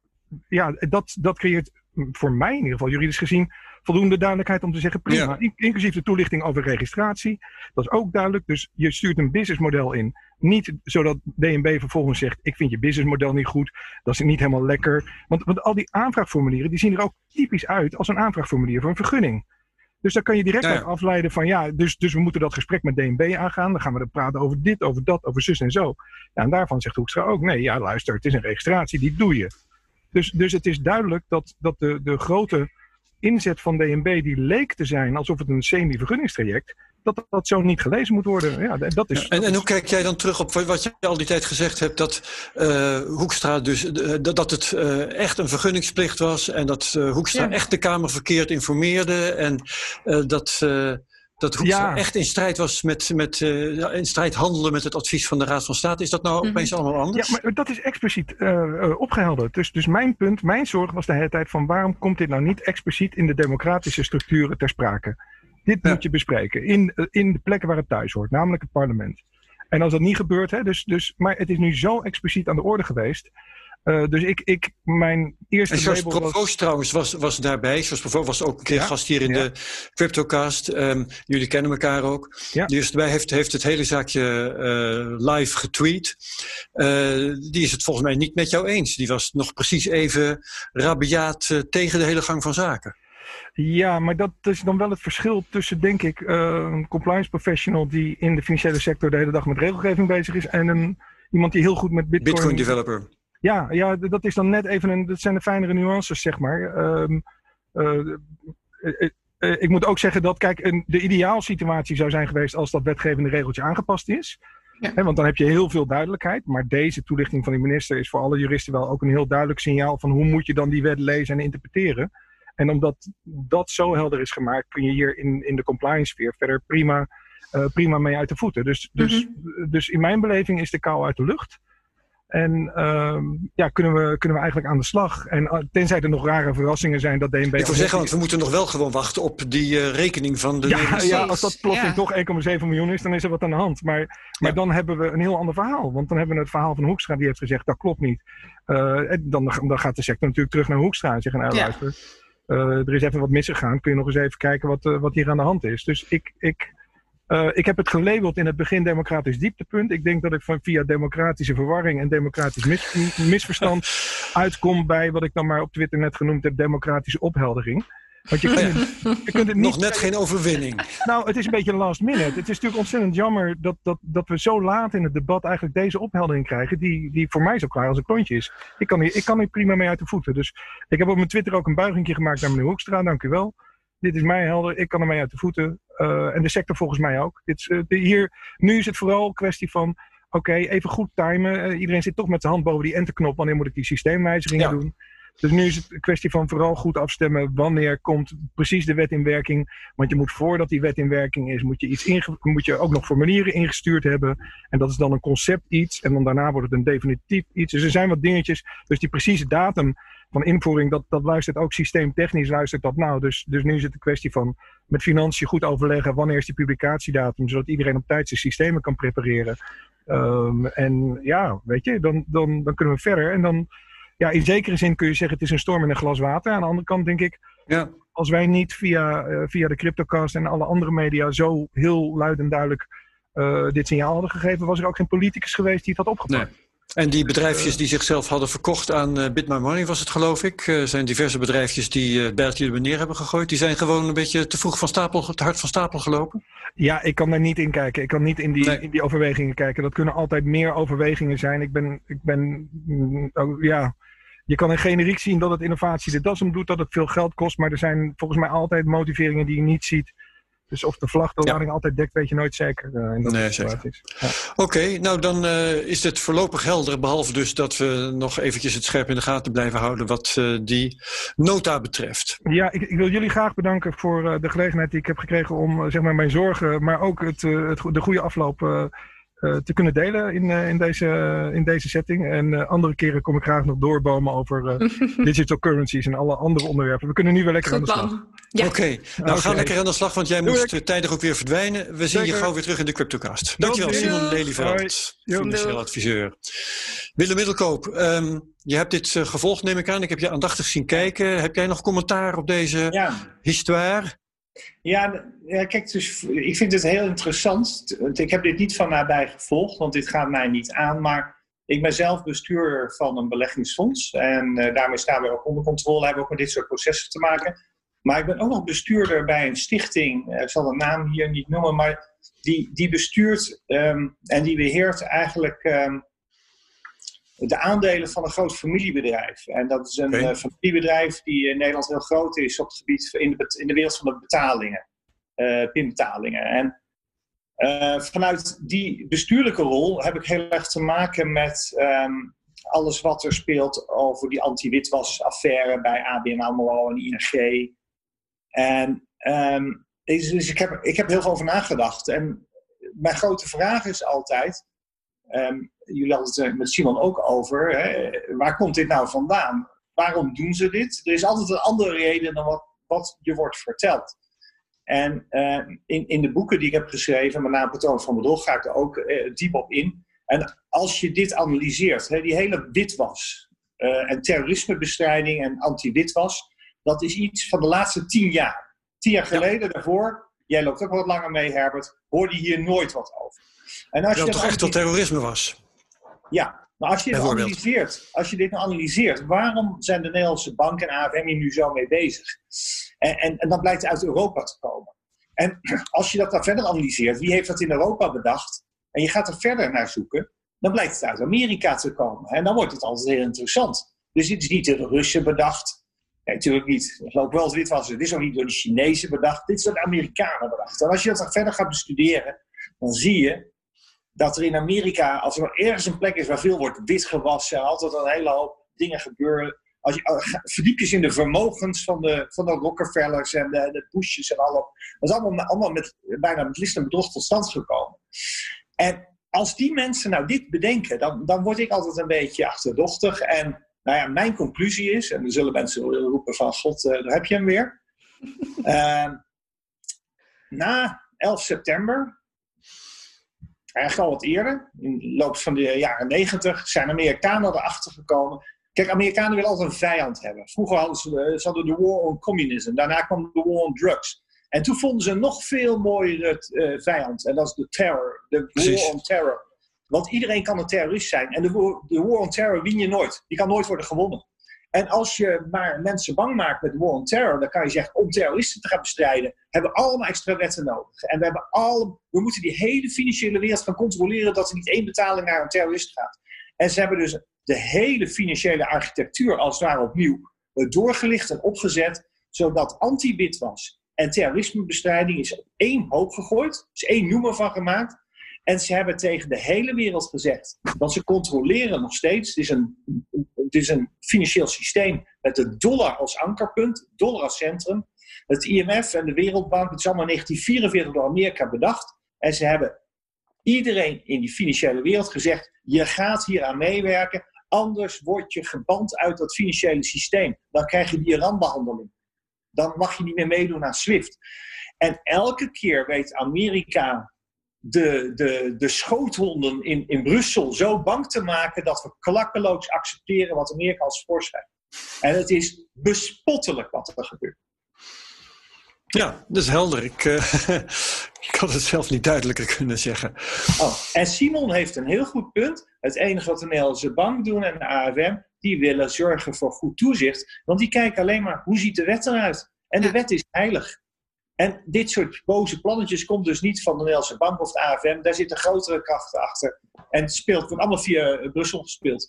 E: ja, dat, dat creëert voor mij in ieder geval juridisch gezien voldoende duidelijkheid om te zeggen prima. Ja. Inclusief de toelichting over registratie. Dat is ook duidelijk. Dus je stuurt een businessmodel in. Niet zodat D N B vervolgens zegt, ik vind je businessmodel niet goed. Dat is niet helemaal lekker. Want, want al die aanvraagformulieren, die zien er ook typisch uit als een aanvraagformulier voor een vergunning. Dus daar kan je direct ja, ja. afleiden van ja, dus, dus we moeten dat gesprek met D N B aangaan. Dan gaan we er praten over dit, over dat, over zus en zo. Ja, en daarvan zegt Hoekstra ook, nee, ja luister, het is een registratie, die doe je. Dus, dus het is duidelijk dat, dat de, de grote inzet van D N B, die leek te zijn alsof het een semi-vergunningstraject, dat dat zo niet gelezen moet worden. Ja, dat is,
B: ja, en,
E: dat
B: en
E: is...
B: hoe kijk jij dan terug op wat je al die tijd gezegd hebt, dat uh, Hoekstra dus, uh, dat het uh, echt een vergunningsplicht was en dat uh, Hoekstra ja. echt de Kamer verkeerd informeerde en uh, dat... Uh, Dat Hoekstra ja. echt in strijd was met, met uh, in strijd handelde met het advies van de Raad van State. Is dat nou mm-hmm. opeens allemaal anders?
E: Ja, maar dat is expliciet uh, uh, opgehelderd. Dus, dus mijn punt, mijn zorg was de hele tijd van waarom komt dit nou niet expliciet in de democratische structuren ter sprake? Dit ja. moet je bespreken in, uh, in de plekken waar het thuis hoort, namelijk het parlement. En als dat niet gebeurt, hè, dus, dus, maar het is nu zo expliciet aan de orde geweest. Uh, dus ik, ik, mijn eerste
B: en George
E: label was...
B: Provoost trouwens was, was daarbij. George Provoost was ook een keer ja, gast hier in ja. de Cryptocast. Um, jullie kennen elkaar ook. Ja. Die is erbij, heeft, heeft het hele zaakje uh, live getweet. Uh, die is het volgens mij niet met jou eens. Die was nog precies even rabiaat uh, tegen de hele gang van zaken.
E: Ja, maar dat is dan wel het verschil tussen, denk ik, uh, een compliance professional die in de financiële sector de hele dag met regelgeving bezig is en een, iemand die heel goed met Bitcoin...
B: Bitcoin developer.
E: Ja, ja, dat is dan net even een, dat zijn de fijnere nuances, zeg maar. Um, uh, uh, uh, uh, ik moet ook zeggen dat, kijk, een, de ideaalsituatie zou zijn geweest als dat wetgevende regeltje aangepast is. Ja. He, want dan heb je heel veel duidelijkheid. Maar deze toelichting van de minister is voor alle juristen wel ook een heel duidelijk signaal van hoe moet je dan die wet lezen en interpreteren. En omdat dat zo helder is gemaakt, kun je hier in, in de compliance sfeer verder prima, uh, prima mee uit de voeten. Dus, dus, mm-hmm. dus in mijn beleving is de kou uit de lucht. En uh, ja, kunnen we, kunnen we eigenlijk aan de slag. En uh, tenzij er nog rare verrassingen zijn dat D N B...
B: Ik wil zeggen, want we moeten nog wel gewoon wachten op die uh, rekening van de...
E: Ja, ja, als dat plotseling ja. toch één komma zeven miljoen is, dan is er wat aan de hand. Maar, maar ja. dan hebben we een heel ander verhaal. Want dan hebben we het verhaal van Hoekstra, die heeft gezegd, dat klopt niet. Uh, en dan, dan gaat de sector natuurlijk terug naar Hoekstra en zeggen, nou ja. luister, uh, er is even wat misgegaan. Kun je nog eens even kijken wat, uh, wat hier aan de hand is. Dus ik... ik Uh, ik heb het gelabeld in het begin democratisch dieptepunt. Ik denk dat ik van via democratische verwarring en democratisch mis, misverstand uitkom bij wat ik dan maar op Twitter net genoemd heb, democratische opheldering. Want je kunt het, je kunt het niet...
B: Nog net geen overwinning.
E: Nou, het is een beetje last minute. Het is natuurlijk ontzettend jammer dat, dat, dat we zo laat in het debat eigenlijk deze opheldering krijgen, die, die voor mij zo klaar als een klontje is. Ik kan, hier, ik kan hier prima mee uit de voeten. Dus ik heb op mijn Twitter ook een buigingje gemaakt naar meneer Hoekstra, dank u wel. Dit is mij helder, ik kan ermee uit de voeten. Uh, en de sector volgens mij ook. Dit is, uh, de, hier, nu is het vooral een kwestie van, oké, okay, even goed timen. Uh, iedereen zit toch met zijn hand boven die enterknop. Wanneer moet ik die systeemwijzigingen ja. doen? Dus nu is het een kwestie van vooral goed afstemmen. Wanneer komt precies de wet in werking? Want je moet voordat die wet in werking is, moet je, iets inge- moet je ook nog formulieren ingestuurd hebben. En dat is dan een concept iets. En dan daarna wordt het een definitief iets. Dus er zijn wat dingetjes. Dus die precieze datum van invoering, dat, dat luistert ook systeemtechnisch, luistert dat nou. Dus, dus nu is het een kwestie van met financiën goed overleggen wanneer is die publicatiedatum, zodat iedereen op tijd zijn systemen kan prepareren. Um, en ja, weet je, dan, dan, dan kunnen we verder. En dan, ja, in zekere zin kun je zeggen het is een storm in een glas water. Aan de andere kant denk ik,
B: ja.
E: als wij niet via, uh, via de Cryptocast en alle andere media zo heel luid en duidelijk uh, dit signaal hadden gegeven, was er ook geen politicus geweest die het had opgepakt.
B: Nee. En die bedrijfjes die zichzelf hadden verkocht aan uh, Bit My Money was het, geloof ik. Er uh, zijn diverse bedrijfjes die uh, het bijltje er neer hebben gegooid. Die zijn gewoon een beetje te vroeg van stapel, te hard van stapel gelopen.
E: Ja, ik kan daar niet in kijken. Ik kan niet in die,
B: nee.
E: in die overwegingen kijken. Dat kunnen altijd meer overwegingen zijn. Ik ben, ik ben oh, ja... Je kan in generiek zien dat het innovatie de das om doet, dat het veel geld kost. Maar er zijn volgens mij altijd motiveringen die je niet ziet. Dus of de vlag de ja. lading altijd dekt, weet je nooit zeker. Uh, in dat
B: nee, zeker.
E: Is. Ja.
B: Oké, okay, nou dan uh, is het voorlopig helder. Behalve dus dat we nog eventjes het scherp in de gaten blijven houden wat uh, die nota betreft.
E: Ja, ik, ik wil jullie graag bedanken voor uh, de gelegenheid die ik heb gekregen om uh, zeg maar mijn zorgen, maar ook het, uh, het, de goede afloop uh, uh, te kunnen delen in, uh, in, deze, uh, in deze setting. En uh, andere keren kom ik graag nog doorbomen over uh, digital currencies en alle andere onderwerpen. We kunnen nu wel lekker
C: Goed
E: aan de slag.
C: Ja.
B: Oké, okay. nou okay. ga lekker aan de slag, want jij Doe moest ik. tijdig ook weer verdwijnen. We zien Zeker. je gauw weer terug in de Cryptocast. Dankjewel, Doei. Simon Lelyveld, financieel adviseur. Willem Middelkoop, um, je hebt dit uh, gevolgd, neem ik aan. Ik heb je aandachtig zien kijken. Heb jij nog commentaar op deze ja. histoire?
D: Ja, ja, kijk, dus, ik vind het heel interessant. Ik heb dit niet van nabij gevolgd, want dit gaat mij niet aan. Maar ik ben zelf bestuurder van een beleggingsfonds. En uh, daarmee staan we ook onder controle. Hebben we ook met dit soort processen te maken. Maar ik ben ook nog bestuurder bij een stichting. Uh, ik zal de naam hier niet noemen, maar die, die bestuurt um, en die beheert eigenlijk um, de aandelen van een groot familiebedrijf. En dat is een okay. uh, familiebedrijf die in Nederland heel groot is op het gebied in de, in de wereld van de betalingen, uh, pinbetalingen. En uh, vanuit die bestuurlijke rol heb ik heel erg te maken met um, alles wat er speelt over die anti-witwasaffaire bij A B N AMRO en I N G. En um, dus ik heb, ik heb heel veel over nagedacht. En mijn grote vraag is altijd, um, jullie hadden het met Simon ook over, hè, waar komt dit nou vandaan? Waarom doen ze dit? Er is altijd een andere reden dan wat, wat je wordt verteld. En uh, in, in de boeken die ik heb geschreven, met name Patroon van Bedrog, ga ik er ook uh, diep op in. En als je dit analyseert, hè, die hele witwas uh, en terrorismebestrijding en anti-witwas, dat is iets van de laatste tien jaar. Tien jaar geleden ja. daarvoor, jij loopt ook wat langer mee, Herbert, hoorde je hier nooit wat over.
B: En als je dat toch echt tot terrorisme was?
D: Ja, maar als je dit analyseert, als je dit nou analyseert, waarom zijn de Nederlandse banken en A F M hier nu zo mee bezig? En, en, en dan blijkt het uit Europa te komen. En als je dat dan verder analyseert, wie heeft dat in Europa bedacht? En je gaat er verder naar zoeken, dan blijkt het uit Amerika te komen. En dan wordt het altijd heel interessant. Dus dit is niet door de Russen bedacht. Nee, natuurlijk niet. Ik geloof wel, dit was het. Dit is ook niet door de Chinezen bedacht. Dit is door de Amerikanen bedacht. En als je dat dan verder gaat bestuderen, dan zie je dat er in Amerika, als er ergens een plek is waar veel wordt witgewassen, altijd een hele hoop dingen gebeuren. Als je verdiep je in de vermogens van de, van de Rockefellers en de, de Bushes en alle. Dat is allemaal, allemaal met, bijna met list en bedrog tot stand gekomen. En als die mensen nou dit bedenken, dan, dan word ik altijd een beetje achterdochtig. En nou ja, mijn conclusie is, en dan zullen mensen roepen van God, uh, daar heb je hem weer. Uh, na elf september, eigenlijk al wat eerder, in de loop van de jaren negentig, zijn Amerikanen erachter gekomen. Kijk, Amerikanen willen altijd een vijand hebben. Vroeger hadden ze, ze hadden de war on communism, daarna kwam de war on drugs. En toen vonden ze een nog veel mooiere uh, vijand. En dat is de terror, de
B: Precies.
D: war on terror. Want iedereen kan een terrorist zijn. En de war, de war on terror win je nooit. Die kan nooit worden gewonnen. En als je maar mensen bang maakt met de war on terror, dan kan je zeggen, om terroristen te gaan bestrijden, hebben we allemaal extra wetten nodig. En we, hebben alle, we moeten die hele financiële wereld gaan controleren dat er niet één betaling naar een terrorist gaat. En ze hebben dus de hele financiële architectuur als het ware opnieuw doorgelicht en opgezet, zodat anti-witwas en terrorismebestrijding is op één hoop gegooid. Er is één noemer van gemaakt. En ze hebben tegen de hele wereld gezegd dat ze controleren nog steeds. Het is een, het is een financieel systeem met de dollar als ankerpunt, dollar als centrum. Het I M F en de Wereldbank, het is allemaal in negentien vierenveertig door Amerika bedacht. En ze hebben iedereen in die financiële wereld gezegd, je gaat hier aan meewerken, anders word je geband uit dat financiële systeem. Dan krijg je die Iran-behandeling. Dan mag je niet meer meedoen aan SWIFT. En elke keer weet Amerika de, de, de schoothonden in, in Brussel zo bang te maken dat we klakkeloos accepteren wat Amerika als voorschrijft. En het is bespottelijk wat er gebeurt.
B: Ja, dat is helder. Ik, uh, ik had het zelf niet duidelijker kunnen zeggen.
D: Oh, en Simon heeft een heel goed punt. Het enige wat de Nederlandse Bank doen en de A F M, die willen zorgen voor goed toezicht. Want die kijken alleen maar, hoe ziet de wet eruit? En de wet is heilig. En dit soort boze plannetjes komt dus niet van de Nederlandse Bank of de A F M. Daar zitten grotere krachten achter. En het speelt, wordt allemaal via Brussel gespeeld.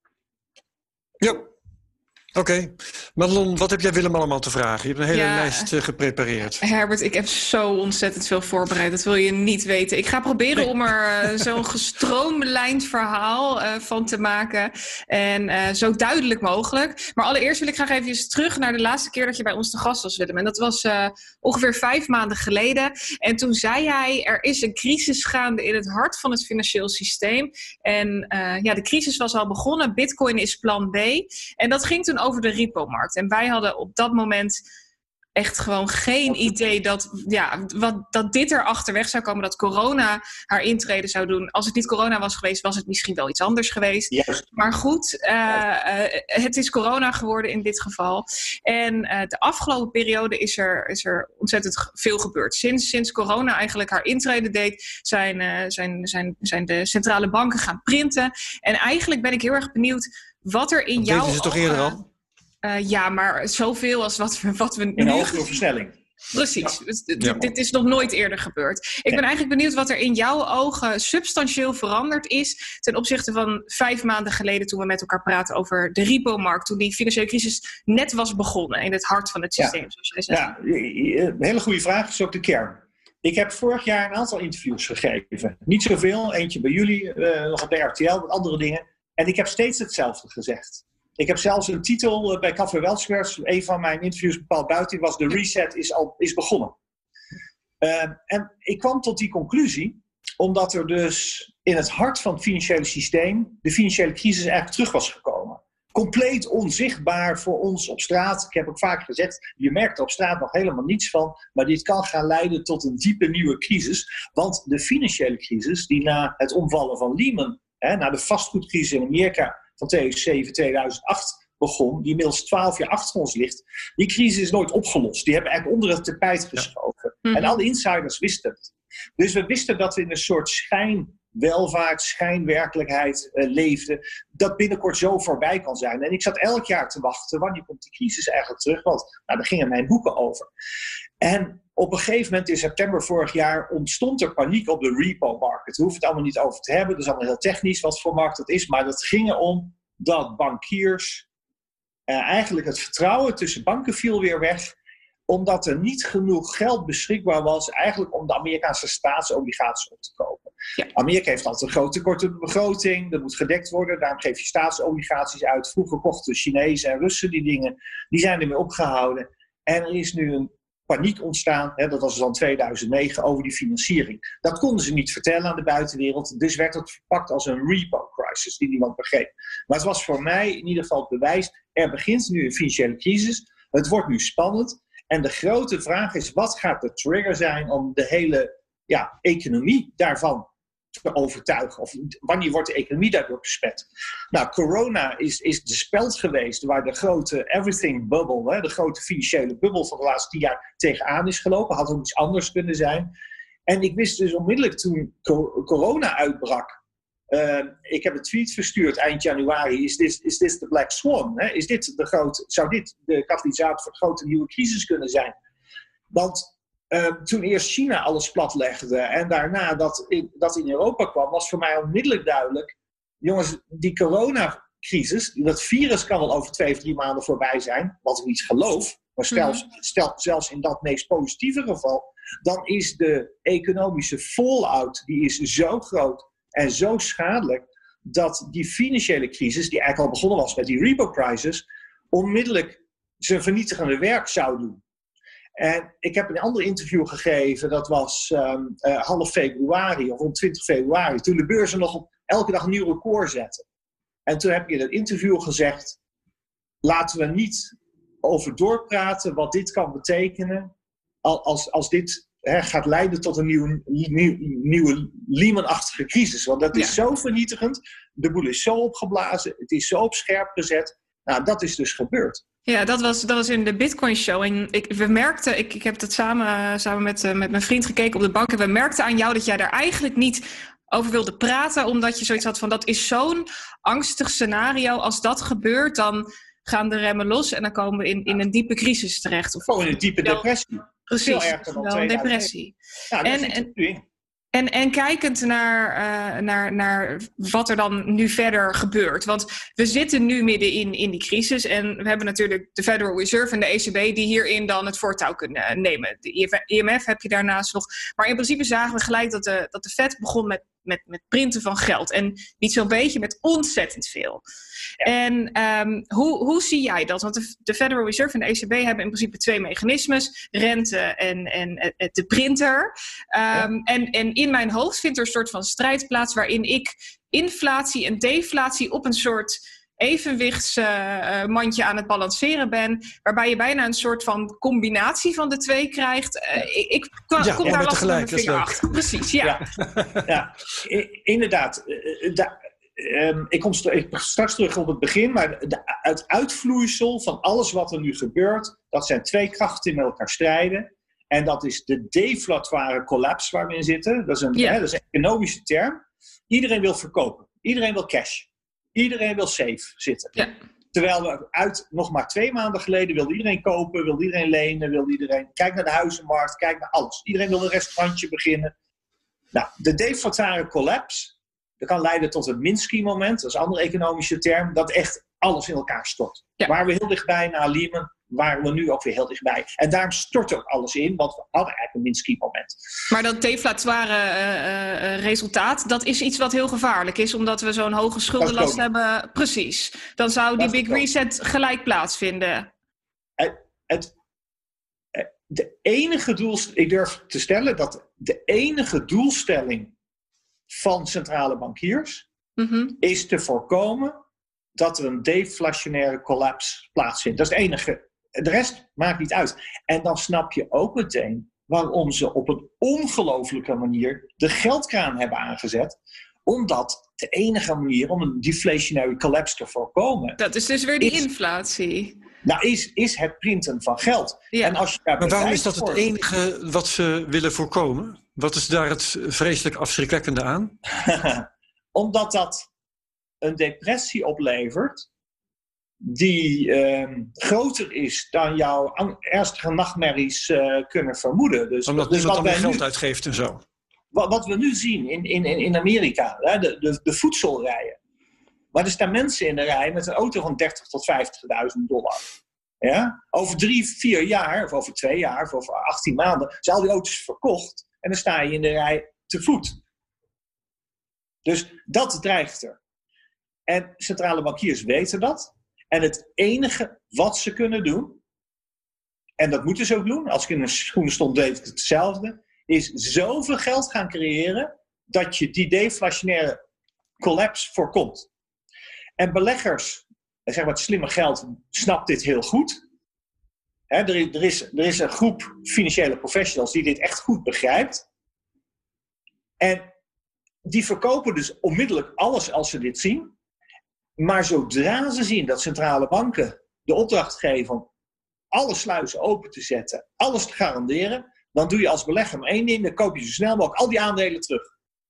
B: Ja. Oké. Okay. Madelon, wat heb jij Willem allemaal te vragen? Je hebt een hele ja, lijst uh, geprepareerd.
C: Herbert, ik heb zo ontzettend veel voorbereid. Dat wil je niet weten. Ik ga proberen nee. om er uh, zo'n gestroomlijnd verhaal uh, van te maken. En uh, zo duidelijk mogelijk. Maar allereerst wil ik graag even terug naar de laatste keer dat je bij ons te gast was, Willem. En dat was uh, ongeveer vijf maanden geleden. En toen zei jij, er is een crisis gaande in het hart van het financieel systeem. En uh, ja, de crisis was al begonnen. Bitcoin is plan B. En dat ging toen over de repo-markt. En wij hadden op dat moment echt gewoon geen idee dat, ja, wat, dat dit erachter weg zou komen, dat corona haar intrede zou doen. Als het niet corona was geweest, was het misschien wel iets anders geweest. Yes. Maar goed, uh, uh, het is corona geworden in dit geval. En uh, de afgelopen periode is er, is er ontzettend veel gebeurd. Sinds, sinds corona eigenlijk haar intrede deed, zijn, uh, zijn, zijn, zijn de centrale banken gaan printen. En eigenlijk ben ik heel erg benieuwd wat er in jouw...
B: Deden ze toch eerder al?
C: Uh, ja, maar zoveel als wat we, wat we
D: nu... Een hogere versnelling.
C: Precies. Ja. D- ja. Dit is nog nooit eerder gebeurd. Ik ben eigenlijk benieuwd wat er in jouw ogen substantieel veranderd is ten opzichte van vijf maanden geleden toen we met elkaar praten over de repo-markt. Toen die financiële crisis net was begonnen in het hart van het systeem, ja. zoals jij zegt.
D: Ja, een hele goede vraag. Dat is ook de kern. Ik heb vorig jaar een aantal interviews gegeven. Niet zoveel. Eentje bij jullie, uh, nog op de R T L, met andere dingen. En ik heb steeds hetzelfde gezegd. Ik heb zelfs een titel bij Café Weltschmerz. Een van mijn interviews met Paul Buiting was de reset is al is begonnen. Uh, en ik kwam tot die conclusie omdat er dus in het hart van het financiële systeem de financiële crisis eigenlijk terug was gekomen. Compleet onzichtbaar voor ons op straat. Ik heb ook vaak gezegd, je merkt er op straat nog helemaal niets van. Maar dit kan gaan leiden tot een diepe nieuwe crisis. Want de financiële crisis die na het omvallen van Lehman, hè, na de vastgoedcrisis in Amerika van tweeduizend zeven, tweeduizend acht begon, die inmiddels twaalf jaar achter ons ligt, die crisis is nooit opgelost. Die hebben eigenlijk onder het tapijt geschoven. Ja. Mm-hmm. En alle insiders wisten het. Dus we wisten dat we in een soort schijnwelvaart, schijnwerkelijkheid uh, leefden, dat binnenkort zo voorbij kan zijn. En ik zat elk jaar te wachten, wanneer komt die crisis eigenlijk terug? Want nou, daar gingen mijn boeken over. En op een gegeven moment in september vorig jaar ontstond er paniek op de repo-market. We hoeven het allemaal niet over te hebben. Dat is allemaal heel technisch wat voor markt dat is. Maar het ging erom dat bankiers... Uh, eigenlijk het vertrouwen tussen banken viel weer weg. Omdat er niet genoeg geld beschikbaar was eigenlijk om de Amerikaanse staatsobligaties op te kopen. Ja. Amerika heeft altijd een groot tekort op de begroting. Dat moet gedekt worden. Daarom geef je staatsobligaties uit. Vroeger kochten Chinezen en Russen die dingen. Die zijn ermee opgehouden. En er is nu een paniek ontstaan, hè, dat was dan tweeduizend negen, over die financiering. Dat konden ze niet vertellen aan de buitenwereld, dus werd het verpakt als een repo-crisis die niemand begreep. Maar het was voor mij in ieder geval het bewijs, er begint nu een financiële crisis, het wordt nu spannend en de grote vraag is, wat gaat de trigger zijn om de hele ja, economie daarvan te overtuigen? Of wanneer wordt de economie daardoor bespet? Nou, corona is, is de speld geweest waar de grote everything bubble, hè, de grote financiële bubbel van de laatste tien jaar tegenaan is gelopen. Had ook iets anders kunnen zijn. En ik wist dus onmiddellijk toen co- corona uitbrak. Uh, ik heb een tweet verstuurd eind januari. Is dit is this the black swan? Hè? Is dit de grote, zou dit de katalysator voor de grote nieuwe crisis kunnen zijn? Want Uh, toen eerst China alles platlegde en daarna dat in, dat in Europa kwam, was voor mij onmiddellijk duidelijk, jongens, die coronacrisis, dat virus kan wel over twee of drie maanden voorbij zijn, wat ik niet geloof, maar stel, mm-hmm. stel zelfs in dat meest positieve geval, dan is de economische fallout, die is zo groot en zo schadelijk, dat die financiële crisis, die eigenlijk al begonnen was met die repo-crisis, onmiddellijk zijn vernietigende werk zou doen. En ik heb een ander interview gegeven, dat was um, uh, half februari of rond twintig februari, toen de beurzen nog op elke dag een nieuw record zetten. En toen heb ik in dat interview gezegd, laten we niet over doorpraten wat dit kan betekenen als, als dit hè, gaat leiden tot een nieuw, nieuw, nieuwe Lehman-achtige crisis. Want dat is ja. zo vernietigend, de boel is zo opgeblazen, het is zo op scherp gezet. Nou, dat is dus gebeurd.
C: Ja, dat was, dat was in de Bitcoin Show. En ik, we merkten, ik, ik heb dat samen, samen met, uh, met mijn vriend gekeken op de bank. En we merkten aan jou dat jij daar eigenlijk niet over wilde praten. Omdat je zoiets had van, dat is zo'n angstig scenario. Als dat gebeurt, dan gaan de remmen los. En dan komen we in, in een diepe crisis terecht. Of
D: oh, in een diepe depressie.
C: Precies,
D: veel erger dan
C: wel een depressie.
D: Ja,
C: en, en, En, en kijkend naar, uh, naar, naar wat er dan nu verder gebeurt. Want we zitten nu midden in, in die crisis. En we hebben natuurlijk de Federal Reserve en de E C B die hierin dan het voortouw kunnen nemen. De I M F heb je daarnaast nog. Maar in principe zagen we gelijk dat de, dat de Fed begon met, met, met printen van geld. En niet zo'n beetje, met ontzettend veel. Ja. En um, hoe, hoe zie jij dat? Want de, de Federal Reserve en de E C B hebben in principe twee mechanismes. Rente en, en uh, de printer. Um, ja. en, en in mijn hoofd vindt er een soort van strijd plaats waarin ik inflatie en deflatie op een soort evenwichtsmandje uh, aan het balanceren ben, waarbij je bijna een soort van combinatie van de twee krijgt. Uh, ik ik kom,
B: ja,
C: kom daar lastig met mijn vinger achter. Precies, ja.
D: Ja, ja I- inderdaad. Uh, da- um, ik kom st- ik straks terug op het begin, maar de, het uitvloeisel van alles wat er nu gebeurt, dat zijn twee krachten die met elkaar strijden. En dat is de deflatoire collapse waar we in zitten. Dat is een, ja. hè, dat is een economische term. Iedereen wil verkopen. Iedereen wil cash. Iedereen wil safe zitten. Ja. Terwijl we uit nog maar twee maanden geleden wilde iedereen kopen, wilde iedereen lenen, wilde iedereen... Kijk naar de huizenmarkt, kijk naar alles. Iedereen wil een restaurantje beginnen. Nou, de deflatoire collapse, dat kan leiden tot een Minsky-moment. Dat is een andere economische term. Dat echt alles in elkaar stort. Ja. Waar we heel dichtbij na Lehman, waren we nu ook weer heel dichtbij. En daarom stort ook alles in, want we hadden eigenlijk een Minsky-moment.
C: Maar dat deflatoire uh, uh, resultaat, dat is iets wat heel gevaarlijk is, omdat we zo'n hoge schuldenlast hebben. Precies. Dan zou die Big Reset gelijk plaatsvinden.
D: Het, het, de enige doelstelling, ik durf te stellen dat de enige doelstelling van centrale bankiers mm-hmm. is te voorkomen dat er een deflationaire collapse plaatsvindt. Dat is het enige. De rest maakt niet uit. En dan snap je ook meteen waarom ze op een ongelofelijke manier de geldkraan hebben aangezet. Omdat de enige manier om een deflationary collapse te voorkomen...
C: Dat is dus weer die is, inflatie.
D: Nou, is, is het printen van geld.
B: Ja. En als je maar waarom is dat het voor... enige wat ze willen voorkomen? Wat is daar het vreselijk afschrikwekkende aan?
D: Omdat dat een depressie oplevert die uh, groter is dan jouw ernstige nachtmerries uh, kunnen vermoeden. Dus,
B: Omdat
D: dus
B: wat dan geld
D: nu,
B: uitgeeft en zo.
D: Wat, wat we nu zien in, in, in Amerika, hè, de, de, de voedselrijen. Maar er staan mensen in de rij met een auto van dertig tot vijftigduizend dollar. Ja? Over drie, vier jaar, of over twee jaar, of over achttien maanden, zijn al die auto's verkocht. En dan sta je in de rij te voet. Dus dat dreigt er. En centrale bankiers weten dat. En het enige wat ze kunnen doen, en dat moeten ze ook doen, als ik in een schoenen stond deed ik hetzelfde, is zoveel geld gaan creëren dat je die deflationaire collapse voorkomt. En beleggers, zeg maar het slimme geld, snapt dit heel goed. He, er, er, is, er is een groep financiële professionals die dit echt goed begrijpt. En die verkopen dus onmiddellijk alles als ze dit zien. Maar zodra ze zien dat centrale banken de opdracht geven om alle sluizen open te zetten, alles te garanderen, dan doe je als belegger maar één ding, dan koop je zo snel mogelijk al die aandelen terug.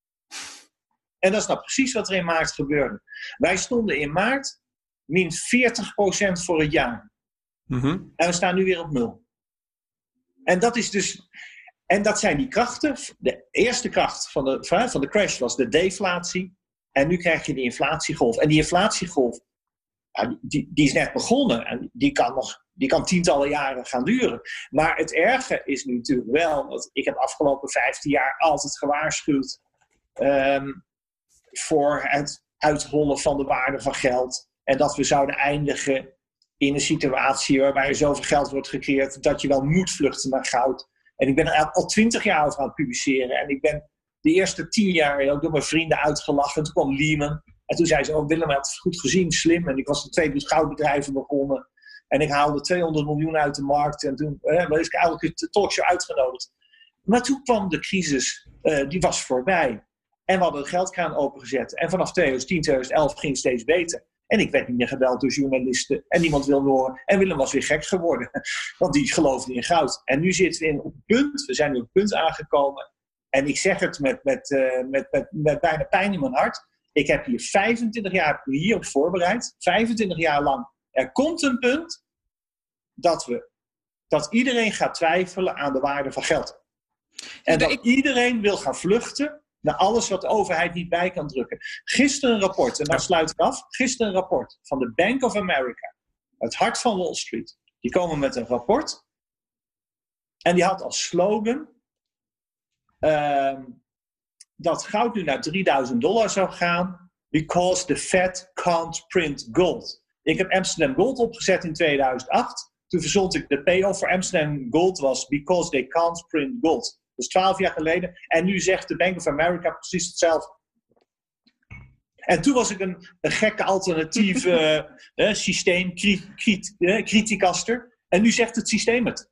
D: En dat is nou precies wat er in maart gebeurde. Wij stonden in maart min veertig procent voor het jaar. Mm-hmm. En we staan nu weer op nul. En dat is dus... En dat zijn die krachten. De eerste kracht van de, van de crash was de deflatie. En nu krijg je die inflatiegolf. En die inflatiegolf, ja, die, die is net begonnen. En die kan nog die kan tientallen jaren gaan duren. Maar het erge is nu natuurlijk wel, dat ik heb de afgelopen vijftien jaar altijd gewaarschuwd um, voor het uithollen van de waarde van geld. En dat we zouden eindigen in een situatie waarbij er zoveel geld wordt gecreëerd dat je wel moet vluchten naar goud. En ik ben er al twintig jaar over aan het publiceren. En ik ben de eerste tien jaar ook door mijn vrienden uitgelachen. Toen kwam Lehman. En toen zei ze, oh Willem had het goed gezien, slim. En ik was de twee goudbedrijven begonnen. En ik haalde tweehonderd miljoen uit de markt. En toen eh, was ik eigenlijk de talkshow uitgenodigd. Maar toen kwam de crisis, uh, die was voorbij. En we hadden de geldkraan opengezet. En vanaf twintig tien, twintig elf ging het steeds beter. En ik werd niet meer gebeld door journalisten. En niemand wilde horen. En Willem was weer gek geworden. Want die geloofde in goud. En nu zitten we in, op het punt. We zijn nu op het punt aangekomen. En ik zeg het met, met, uh, met, met, met bijna pijn in mijn hart. Ik heb hier vijfentwintig jaar hierop voorbereid. vijfentwintig jaar lang. Er komt een punt dat, we, dat iedereen gaat twijfelen aan de waarde van geld. En dat iedereen wil gaan vluchten naar alles wat de overheid niet bij kan drukken. Gisteren een rapport, en dan sluit ik af. Gisteren een rapport van de Bank of America. Het hart van Wall Street. Die komen met een rapport. En die had als slogan Uh, dat goud nu naar drieduizend dollar zou gaan. Because the Fed can't print gold. Ik heb Amsterdam Gold opgezet in tweeduizend acht. Toen verzond ik de payoff voor Amsterdam Gold was because they can't print gold. Dat is twaalf jaar geleden. En nu zegt de Bank of America precies hetzelfde. En toen was ik een, een gekke alternatief uh, uh, systeem, crit, crit, uh, criticaster. En nu zegt het systeem het.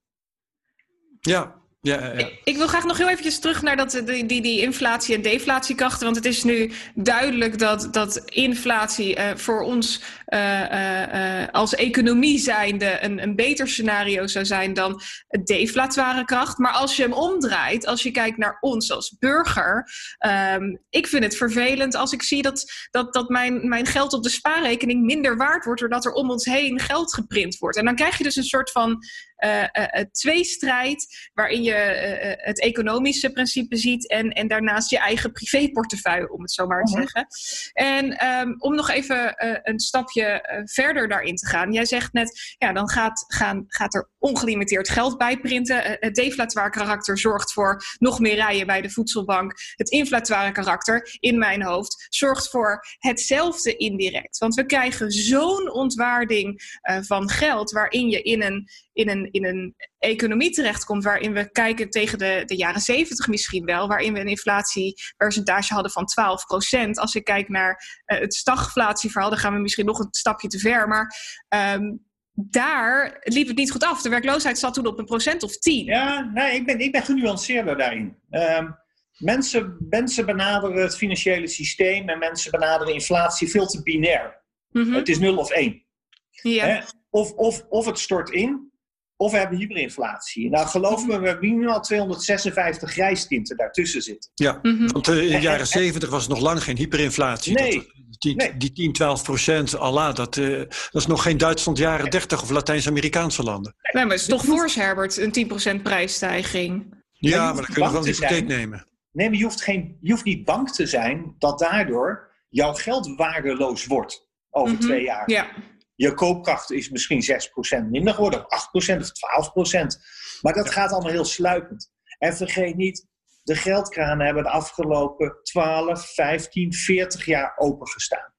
B: Ja. Ja, ja.
C: Ik, ik wil graag nog heel eventjes terug naar dat, die, die, die inflatie- en deflatiekrachten. Want het is nu duidelijk dat, dat inflatie uh, voor ons uh, uh, uh, als economie zijnde een, een beter scenario zou zijn dan deflatoire kracht. Maar als je hem omdraait, als je kijkt naar ons als burger. Um, ik vind het vervelend als ik zie dat, dat, dat mijn, mijn geld op de spaarrekening minder waard wordt doordat er om ons heen geld geprint wordt. En dan krijg je dus een soort van Uh, uh, uh, tweestrijd waarin je uh, uh, het economische principe ziet en, en daarnaast je eigen privéportefeuille, om het zo maar te uh-huh. zeggen. En um, om nog even uh, een stapje uh, verder daarin te gaan. Jij zegt net, ja, dan gaat, gaan, gaat er ongelimiteerd geld bij printen. Uh, het deflatoire karakter zorgt voor nog meer rijen bij de voedselbank. Het inflatoire karakter, in mijn hoofd, zorgt voor hetzelfde indirect. Want we krijgen zo'n ontwaarding uh, van geld waarin je in een In een, in een economie terechtkomt waarin we kijken tegen de, de jaren zeventig misschien wel, waarin we een inflatiepercentage hadden van twaalf procent. Als ik kijk naar uh, het stagflatieverhaal, dan gaan we misschien nog een stapje te ver, maar um, daar liep het niet goed af. De werkloosheid zat toen op een procent of tien.
D: Ja, nee, ik ben, ik ben genuanceerder daarin. Um, mensen, mensen benaderen het financiële systeem en mensen benaderen inflatie veel te binair. Mm-hmm. Het is nul of één.
C: Ja.
D: He? Of, of, of het stort in, of we hebben hyperinflatie. Nou, geloof me, we hebben nu al tweehonderdzesenvijftig grijstinten daartussen zitten.
B: Ja, mm-hmm. want uh, in de jaren zeventig was nog lang geen hyperinflatie.
D: Nee.
B: Dat, die,
D: nee.
B: die tien, twaalf procent, Allah, dat, uh, dat is nog geen Duitsland jaren dertig of Latijns-Amerikaanse landen.
C: Nee, maar het is toch fors, Herbert, een tien procent prijsstijging.
B: Ja, maar, maar dan kun je nog wel een hypotheek nemen.
D: Nee, maar je hoeft, geen, je hoeft niet bang te zijn dat daardoor jouw geld waardeloos wordt over mm-hmm. twee jaar.
C: Ja.
D: Je koopkracht is misschien zes procent minder geworden, of acht procent of twaalf procent. Maar dat ja. gaat allemaal heel sluipend. En vergeet niet, de geldkranen hebben de afgelopen twaalf, vijftien, veertig jaar opengestaan.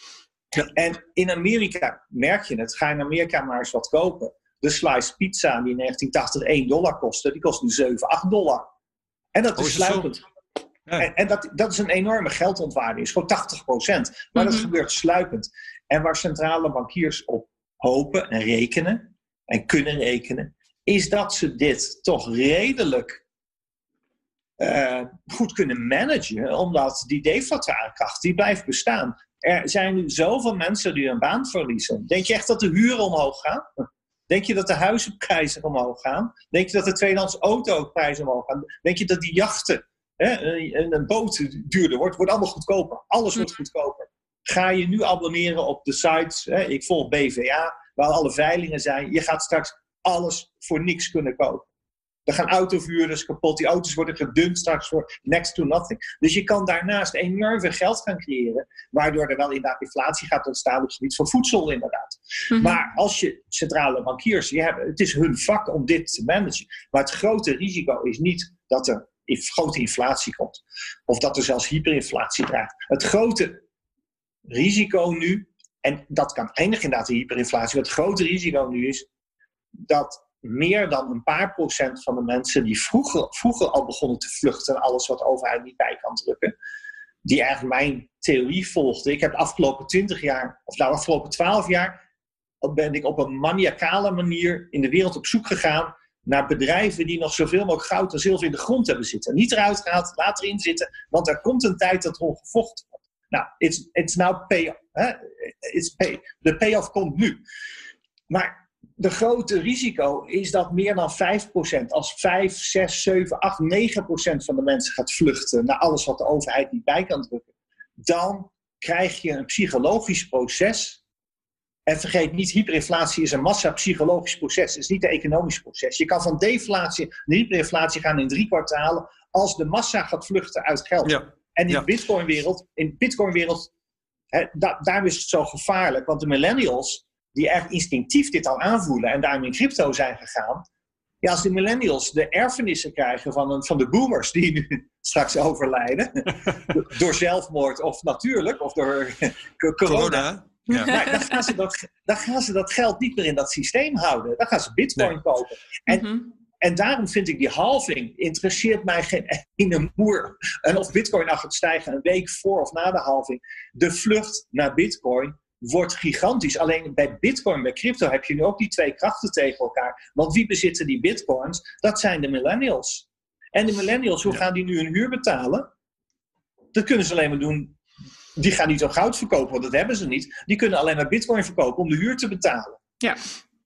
D: Ja. En in Amerika merk je het, ga je in Amerika maar eens wat kopen. De slice pizza die in negentien tachtig één dollar kostte, die kost nu zeven, acht dollar. En dat oh, is sluipend. Ja. En, en dat, dat is een enorme geldontwaarding, is gewoon tachtig procent. Maar mm-hmm. dat gebeurt sluipend. En waar centrale bankiers op hopen en rekenen, en kunnen rekenen, is dat ze dit toch redelijk uh, goed kunnen managen, omdat die deflatoire kracht, die blijft bestaan. Er zijn nu zoveel mensen die hun baan verliezen. Denk je echt dat de huren omhoog gaan? Denk je dat de huizenprijzen omhoog gaan? Denk je dat de tweedehands autoprijzen omhoog gaan? Denk je dat die jachten, hè, een, een boot duurder wordt? Wordt allemaal goedkoper. Alles wordt goedkoper. Ga je nu abonneren op de sites, hè, ik volg B V A, waar alle veilingen zijn. Je gaat straks alles voor niks kunnen kopen. Er gaan autovuurders kapot, die auto's worden gedumpt straks voor next to nothing. Dus je kan daarnaast enorm veel geld gaan creëren, waardoor er wel inderdaad inflatie gaat ontstaan op het gebied van voedsel inderdaad. Mm-hmm. Maar als je centrale bankiers, je hebt, het is hun vak om dit te managen. Maar het grote risico is niet dat er grote inflatie komt. Of dat er zelfs hyperinflatie draagt. Het grote risico nu, en dat kan eindigen inderdaad in hyperinflatie, maar het grote risico nu is dat meer dan een paar procent van de mensen die vroeger, vroeger al begonnen te vluchten en alles wat de overheid niet bij kan drukken, die eigenlijk mijn theorie volgden. Ik heb de afgelopen twintig jaar, of nou de afgelopen twaalf jaar, ben ik op een maniacale manier in de wereld op zoek gegaan naar bedrijven die nog zoveel mogelijk goud en zilver in de grond hebben zitten. Niet eruit gehaald, laat erin zitten, want er komt een tijd dat er ongevochten wordt. Nou, it's, it's now pay, hè? It's pay, de payoff komt nu. Maar de grote risico is dat meer dan vijf procent, als vijf, zes, zeven, acht, negen procent van de mensen gaat vluchten naar alles wat de overheid niet bij kan drukken, dan krijg je een psychologisch proces. En vergeet niet, hyperinflatie is een massa-psychologisch proces. Het is niet een economisch proces. Je kan van deflatie naar hyperinflatie gaan in drie kwartalen als de massa gaat vluchten uit geld.
B: Ja.
D: En in
B: Ja.
D: de Bitcoin-wereld, in de Bitcoin-wereld hè, da, daar is het zo gevaarlijk. Want de millennials, die echt instinctief dit al aanvoelen en daarom in crypto zijn gegaan. Ja, als de millennials de erfenissen krijgen van, een, van de boomers die nu straks overlijden. door zelfmoord of natuurlijk, of door corona.
B: Corona. Ja.
D: Maar dan gaan, ze dat, dan gaan ze dat geld niet meer in dat systeem houden. Dan gaan ze bitcoin
B: Nee.
D: kopen. En,
C: Mm-hmm.
D: en daarom vind ik die halving, interesseert mij geen ene moer. En of bitcoin nou gaat stijgen een week voor of na de halving. De vlucht naar bitcoin wordt gigantisch. Alleen bij bitcoin, bij crypto heb je nu ook die twee krachten tegen elkaar. Want wie bezitten die bitcoins? Dat zijn de millennials. En de millennials, hoe
B: Ja.
D: gaan die nu hun huur betalen? Dat kunnen ze alleen maar doen. Die gaan niet zo goud verkopen, want dat hebben ze niet. Die kunnen alleen maar bitcoin verkopen om de huur te betalen.
C: Ja.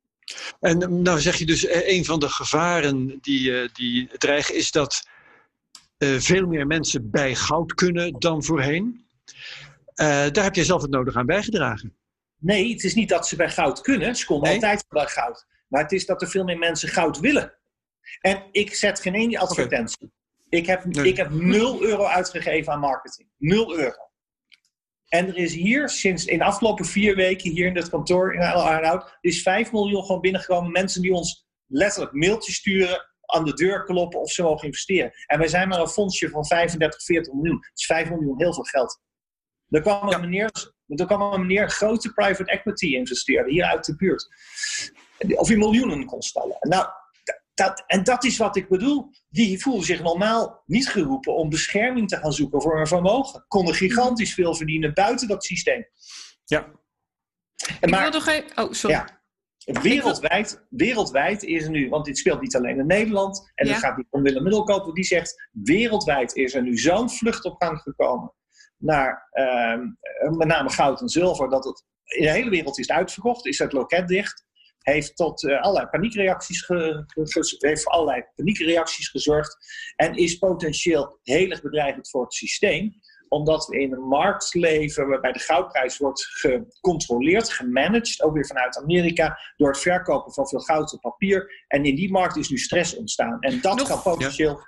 B: En nou zeg je dus, eh, een van de gevaren die, uh, die dreigen is dat uh, veel meer mensen bij goud kunnen dan voorheen. Uh, daar heb jij zelf het nodig aan bijgedragen.
D: Nee, het is niet dat ze bij goud kunnen. Ze komen
B: Nee?
D: altijd bij goud. Maar het is dat er veel meer mensen goud willen. En ik zet geen één advertentie. Ik heb,
B: Nee.
D: ik heb nul euro uitgegeven aan marketing. Nul euro. En er is hier sinds in de afgelopen vier weken hier in het kantoor in Arnhout is vijf miljoen gewoon binnengekomen. Mensen die ons letterlijk mailtjes sturen, aan de deur kloppen of ze mogen investeren. En wij zijn maar een fondsje van vijfendertig, veertig miljoen. Dat is vijf miljoen, heel veel geld. Er kwam een,
B: Ja.
D: meneer, er kwam een meneer een grote private equity investeerder hier uit de buurt. Of hij miljoenen kon stellen. Nou, dat, en dat is wat ik bedoel. Die voelden zich normaal niet geroepen om bescherming te gaan zoeken voor hun vermogen. Konden gigantisch veel verdienen buiten dat systeem.
B: Ja.
D: En
C: Ik
D: maar,
C: wil nog even... Oh, sorry.
D: ja, wereldwijd, wereldwijd is er nu, want dit speelt niet alleen in Nederland. En
C: Ja.
D: het gaat niet om Willem Middelkoper. Die zegt, wereldwijd is er nu zo'n vlucht op gang gekomen. Naar uh, met name goud en zilver. Dat het in de hele wereld is uitverkocht. Is het loket dicht. Heeft tot uh, allerlei paniekreacties, ge, ge, heeft voor allerlei paniekreacties gezorgd. En is potentieel heel erg bedreigend voor het systeem. Omdat we in een markt leven waarbij de goudprijs wordt gecontroleerd, gemanaged. Ook weer vanuit Amerika. Door het verkopen van veel goud op papier. En in die markt is nu stress ontstaan. En dat
C: Nog-
D: kan potentieel...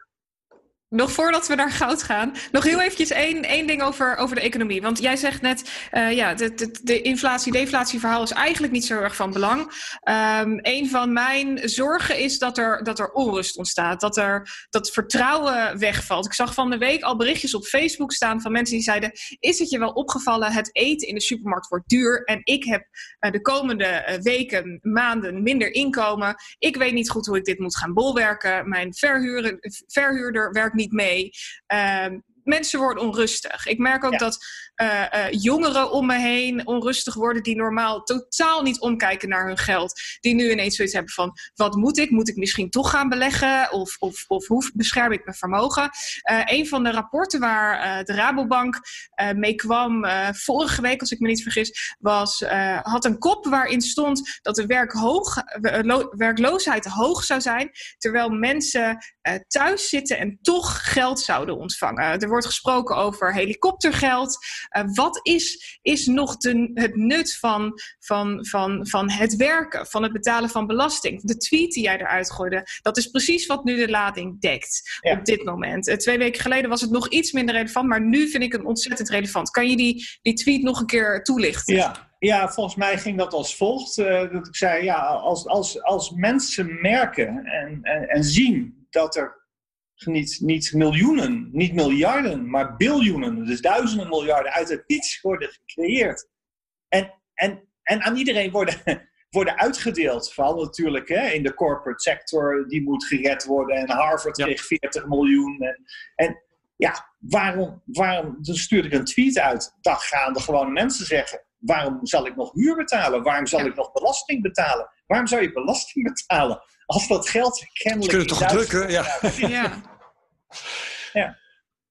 C: Nog voordat we naar goud gaan, nog heel eventjes één, één ding over, over de economie. Want jij zegt net, uh, ja, de, de, de inflatie-deflatie verhaal is eigenlijk niet zo erg van belang. Um, een van mijn zorgen is dat er, dat er onrust ontstaat. Dat er dat vertrouwen wegvalt. Ik zag van de week al berichtjes op Facebook staan van mensen die zeiden, is het je wel opgevallen, het eten in de supermarkt wordt duur. En ik heb uh, de komende uh, weken, maanden minder inkomen. Ik weet niet goed hoe ik dit moet gaan bolwerken. Mijn verhuurder, verhuurder werkt niet mee. Uh, mensen worden onrustig. Ik merk ook ja. dat uh, uh, jongeren om me heen onrustig worden die normaal totaal niet omkijken naar hun geld. Die nu ineens zoiets hebben van, wat moet ik? Moet ik misschien toch gaan beleggen? Of, of, of hoe bescherm ik mijn vermogen? Uh, een van de rapporten waar uh, de Rabobank uh, mee kwam uh, vorige week, als ik me niet vergis, was, uh, had een kop waarin stond dat de werk hoog, uh, lo- werkloosheid hoog zou zijn, terwijl mensen uh, thuis zitten en toch geld zouden ontvangen. Er wordt gesproken over helikoptergeld. Uh, wat is, is nog de, het nut van, van, van, van het werken, van het betalen van belasting? De tweet die jij eruit gooide, dat is precies wat nu de lading dekt ja. op dit moment. Uh, twee weken geleden was het nog iets minder relevant, maar nu vind ik het ontzettend relevant. Kan je die, die tweet nog een keer toelichten?
D: Ja. Ja, volgens mij ging dat als volgt. Uh, dat ik zei, ja, als, als, als mensen merken en, en, en zien dat er Niet, niet miljoenen, niet miljarden, maar biljoenen, dus duizenden miljarden uit het niets worden gecreëerd. En, en, en aan iedereen worden, worden uitgedeeld. Vooral natuurlijk hè, in de corporate sector, die moet gered worden. En Harvard ja. kreeg veertig miljoen. En, en ja, waarom, waarom dan stuurde ik een tweet uit? Dan gaan de gewone mensen zeggen, waarom zal ik nog huur betalen? Waarom zal ja. ik nog belasting betalen? Waarom zou je belasting betalen? Als dat geld kennelijk...
B: Ze kunnen toch drukken, ja.
C: ja.
D: ja.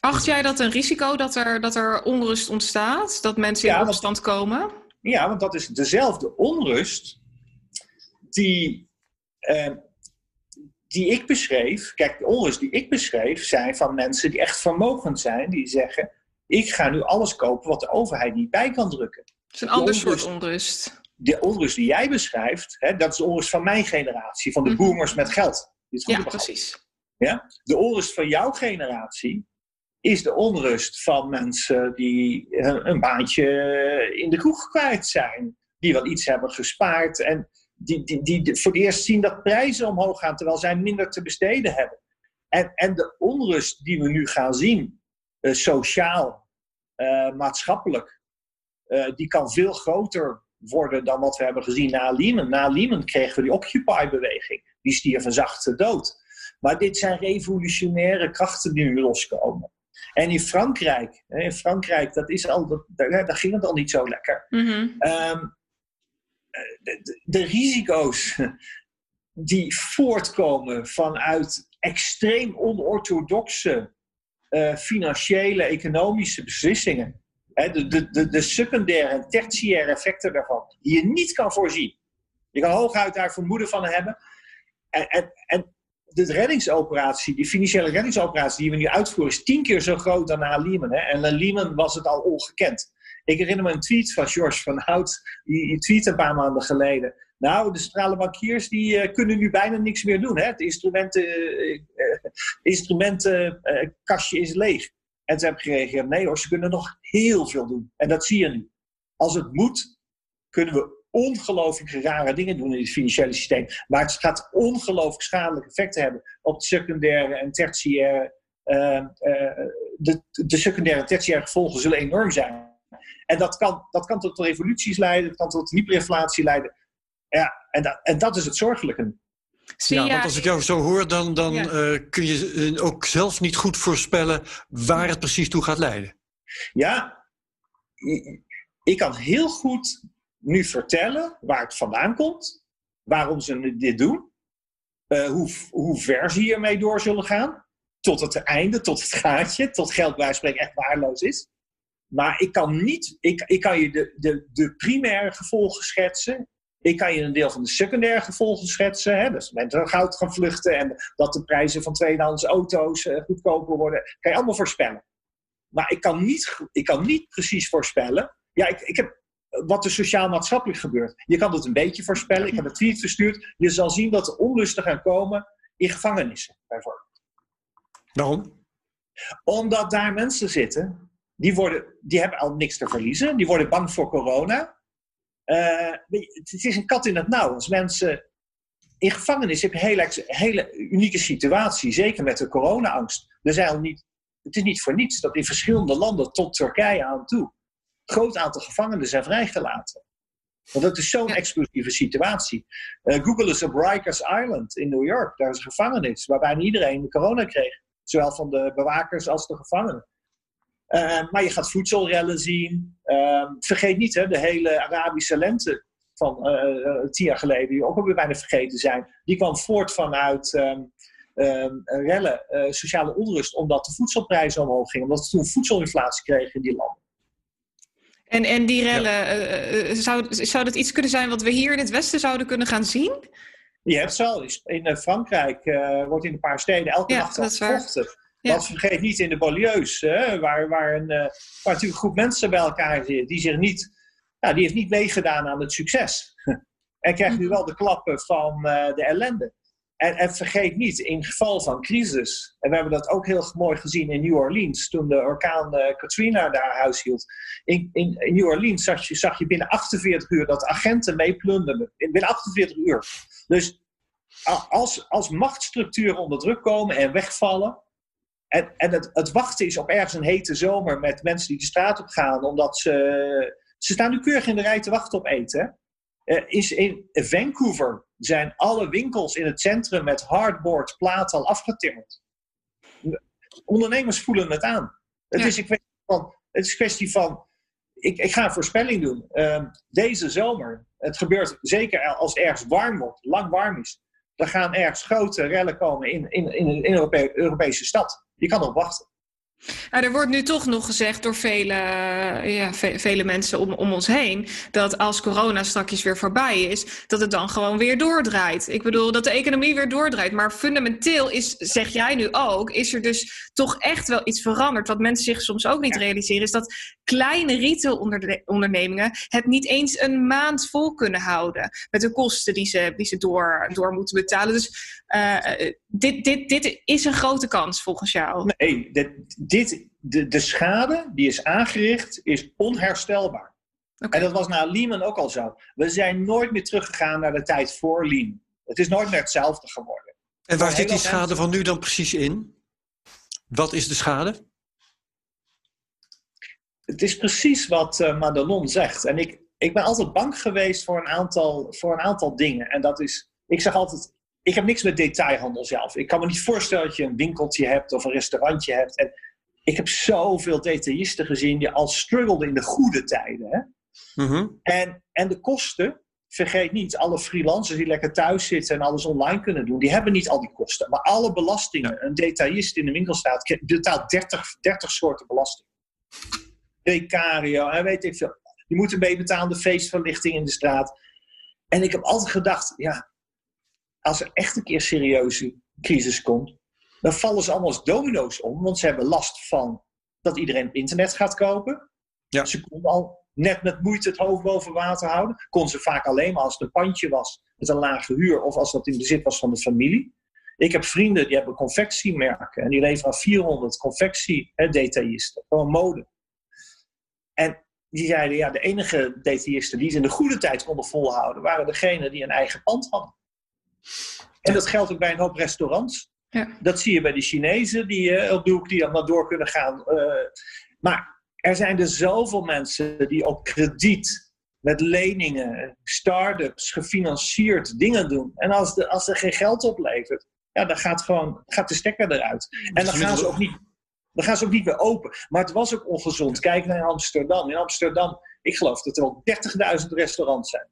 C: Acht jij dat een risico dat er, dat er onrust ontstaat? Dat mensen in ja, opstand want, komen?
D: Ja, want dat is dezelfde onrust die, uh, die ik beschreef. Kijk, de onrust die ik beschreef zijn van mensen die echt vermogend zijn. Die zeggen, ik ga nu alles kopen wat de overheid niet bij kan drukken.
C: Het is een ander soort onrust.
D: De onrust die jij beschrijft, hè, dat is de onrust van mijn generatie. Van de mm-hmm. boomers met geld.
C: Ja, precies.
D: Ja? De onrust van jouw generatie is de onrust van mensen die een, een baantje in de kroeg kwijt zijn. Die wel iets hebben gespaard en die, die, die voor het eerst zien dat prijzen omhoog gaan terwijl zij minder te besteden hebben. En, en de onrust die we nu gaan zien, uh, sociaal, uh, maatschappelijk, uh, die kan veel groter worden dan wat we hebben gezien na Lehman. Na Lehman kregen we die Occupy-beweging. Die stierf een zachte dood. Maar dit zijn revolutionaire krachten die nu loskomen. En in Frankrijk, in Frankrijk, dat is al, dat, daar, daar ging het al niet zo lekker.
C: Mm-hmm.
D: Um, de, de, de risico's die voortkomen vanuit extreem onorthodoxe uh, financiële, economische beslissingen. Hè, de, de, de, de secundaire en tertiaire effecten daarvan, die je niet kan voorzien. Je kan hooguit daar vermoeden van hebben. En, en, en de reddingsoperatie, die financiële reddingsoperatie die we nu uitvoeren, is tien keer zo groot dan na Lehman. Hè? En na Lehman was het al ongekend. Ik herinner me een tweet van George van Hout, die, die tweette een paar maanden geleden. Nou, de centrale bankiers die uh, kunnen nu bijna niks meer doen. Hè? Het instrumenten, uh, uh, instrumentenkastje uh, is leeg. En ze hebben gereageerd, nee hoor, ze kunnen nog heel veel doen. En dat zie je nu. Als het moet, kunnen we ongelooflijk rare dingen doen in het financiële systeem. Maar het gaat ongelooflijk schadelijke effecten hebben op de secundaire en tertiaire. Uh, uh, de, de secundaire en tertiaire gevolgen zullen enorm zijn. En dat kan, dat kan tot revoluties leiden, dat kan tot hyperinflatie leiden. Ja, en, dat, en dat is het zorgelijke.
B: Ja, want als ik jou zo hoor, dan, dan ja. uh, kun je uh, ook zelf niet goed voorspellen waar het precies toe gaat leiden.
D: Ja, ik kan heel goed nu vertellen waar het vandaan komt, waarom ze dit doen, uh, hoe, hoe ver ze hiermee door zullen gaan, tot het einde, tot het gaatje, tot geld bij spreken echt waardeloos is. Maar ik kan niet, ik, ik kan je de, de, de primaire gevolgen schetsen. Ik kan je een deel van de secundaire gevolgen schetsen. Hè? Dus mensen goud gaan vluchten en dat de prijzen van tweedehands auto's uh, goedkoper worden. Kan je allemaal voorspellen. Maar ik kan niet, ik kan niet precies voorspellen. Ja, ik, ik heb wat er sociaal-maatschappelijk gebeurt. Je kan het een beetje voorspellen. Ik heb een tweet verstuurd. Je zal zien dat er onlusten gaan komen in gevangenissen, bijvoorbeeld.
B: Waarom?
D: Omdat daar mensen zitten, die, worden, die hebben al niks te verliezen. Die worden bang voor corona. Uh, het is een kat in het nauw. Als mensen in gevangenis heb je een hele, hele unieke situatie. Zeker met de corona-angst. Er zijn al niet, het is niet voor niets dat in verschillende landen tot Turkije aan toe een groot aantal gevangenen zijn vrijgelaten. Want dat is zo'n ja. explosieve situatie. Uh, Google is op Rikers Island in New York. Daar is een gevangenis waar bijna iedereen corona kreeg. Zowel van de bewakers als de gevangenen. Uh, maar je gaat voedselrellen zien. Uh, vergeet niet hè, de hele Arabische lente van uh, tien jaar geleden, die ook alweer bijna vergeten zijn. Die kwam voort vanuit um, um, rellen, uh, sociale onrust, omdat de voedselprijzen omhoog gingen. Omdat we toen voedselinflatie kregen in die landen.
C: En, en die rellen, ja. uh, zou, zou dat iets kunnen zijn wat we hier in het Westen zouden kunnen gaan zien?
D: Je hebt ze al. In uh, Frankrijk uh, wordt in een paar steden elke
C: ja,
D: nacht al gevochten. Ja. Want vergeet niet in de banlieues, hè, waar, waar, een, uh, waar natuurlijk een groep mensen bij elkaar zit, die zich niet, nou, die heeft niet meegedaan aan het succes. En krijgt nu wel de klappen van uh, de ellende. En, en vergeet niet, in geval van crisis, en we hebben dat ook heel mooi gezien in New Orleans, toen de orkaan uh, Katrina daar huis hield. In, in, in New Orleans zag je, zag je binnen achtenveertig uur dat agenten meeplunderden. Binnen achtenveertig uur. Dus als, als machtsstructuren onder druk komen en wegvallen. En, en het, het wachten is op ergens een hete zomer met mensen die de straat op gaan, omdat ze... Ze staan nu keurig in de rij te wachten op eten. Uh, is in Vancouver zijn alle winkels in het centrum met hardboard platen al afgetimmerd. Ondernemers voelen het aan. Het, ja. is, een kwestie van, het is een kwestie van... Ik, ik ga een voorspelling doen. Uh, deze zomer, het gebeurt zeker als het ergens warm wordt, lang warm is. Er gaan ergens grote rellen komen in, in, in een Europe- Europese stad. Je kan erop wachten.
C: Nou, er wordt nu toch nog gezegd door vele, ja, ve- vele mensen om, om ons heen, dat als corona straks weer voorbij is, dat het dan gewoon weer doordraait. Ik bedoel, dat de economie weer doordraait. Maar fundamenteel is, zeg jij nu ook, is er dus toch echt wel iets veranderd. Wat mensen zich soms ook niet realiseren, is dat kleine retailondernemingen het niet eens een maand vol kunnen houden. Met de kosten die ze, die ze door, door moeten betalen. Dus uh, dit, dit, dit is een grote kans volgens jou.
D: Nee, dit, dit, de, de schade die is aangericht is onherstelbaar. Okay. En dat was na Lehman ook al zo. We zijn nooit meer teruggegaan naar de tijd voor Lehman. Het is nooit meer hetzelfde geworden.
B: En waar zit die schade van nu dan precies in? Wat is de schade?
D: Het is precies wat uh, Madelon zegt. En ik, ik ben altijd bang geweest voor een, aantal, voor een aantal dingen. En dat is, ik zeg altijd, ik heb niks met detailhandel zelf. Ik kan me niet voorstellen dat je een winkeltje hebt of een restaurantje hebt. En ik heb zoveel detailisten gezien die al struggelden in de goede tijden. Hè? Mm-hmm. En, en de kosten, vergeet niet, alle freelancers die lekker thuis zitten en alles online kunnen doen, die hebben niet al die kosten. Maar alle belastingen, ja. Een detailist in de winkel staat, betaalt dertig, dertig soorten belasting. Precario, en weet ik veel. Je moet erbij betalen de feestverlichting in de straat. En ik heb altijd gedacht, ja, als er echt een keer serieuze crisis komt, dan vallen ze allemaal als domino's om. Want ze hebben last van dat iedereen op internet gaat kopen. Ja. Ze konden al net met moeite het hoofd boven water houden. Kon ze vaak alleen maar als het een pandje was met een lage huur of als dat in bezit was van de familie. Ik heb vrienden die hebben confectiemerken en die leveren aan vierhonderd confectie-detailisten. Gewoon mode. En die zeiden, ja, de enige detailisten die ze in de goede tijd konden volhouden, waren degenen die een eigen pand hadden. En dat geldt ook bij een hoop restaurants. Ja. Dat zie je bij de Chinezen die uh, op de hoek die dan maar door kunnen gaan. Uh, maar er zijn er zoveel mensen die op krediet, met leningen, start-ups, gefinancierd dingen doen. En als, de, als er geen geld oplevert, ja, dan gaat, gewoon, gaat de stekker eruit. En dan gaan ze ook niet... Dan gaan ze ook niet meer open. Maar het was ook ongezond. Kijk naar Amsterdam. In Amsterdam, ik geloof dat er ook dertigduizend restaurants zijn.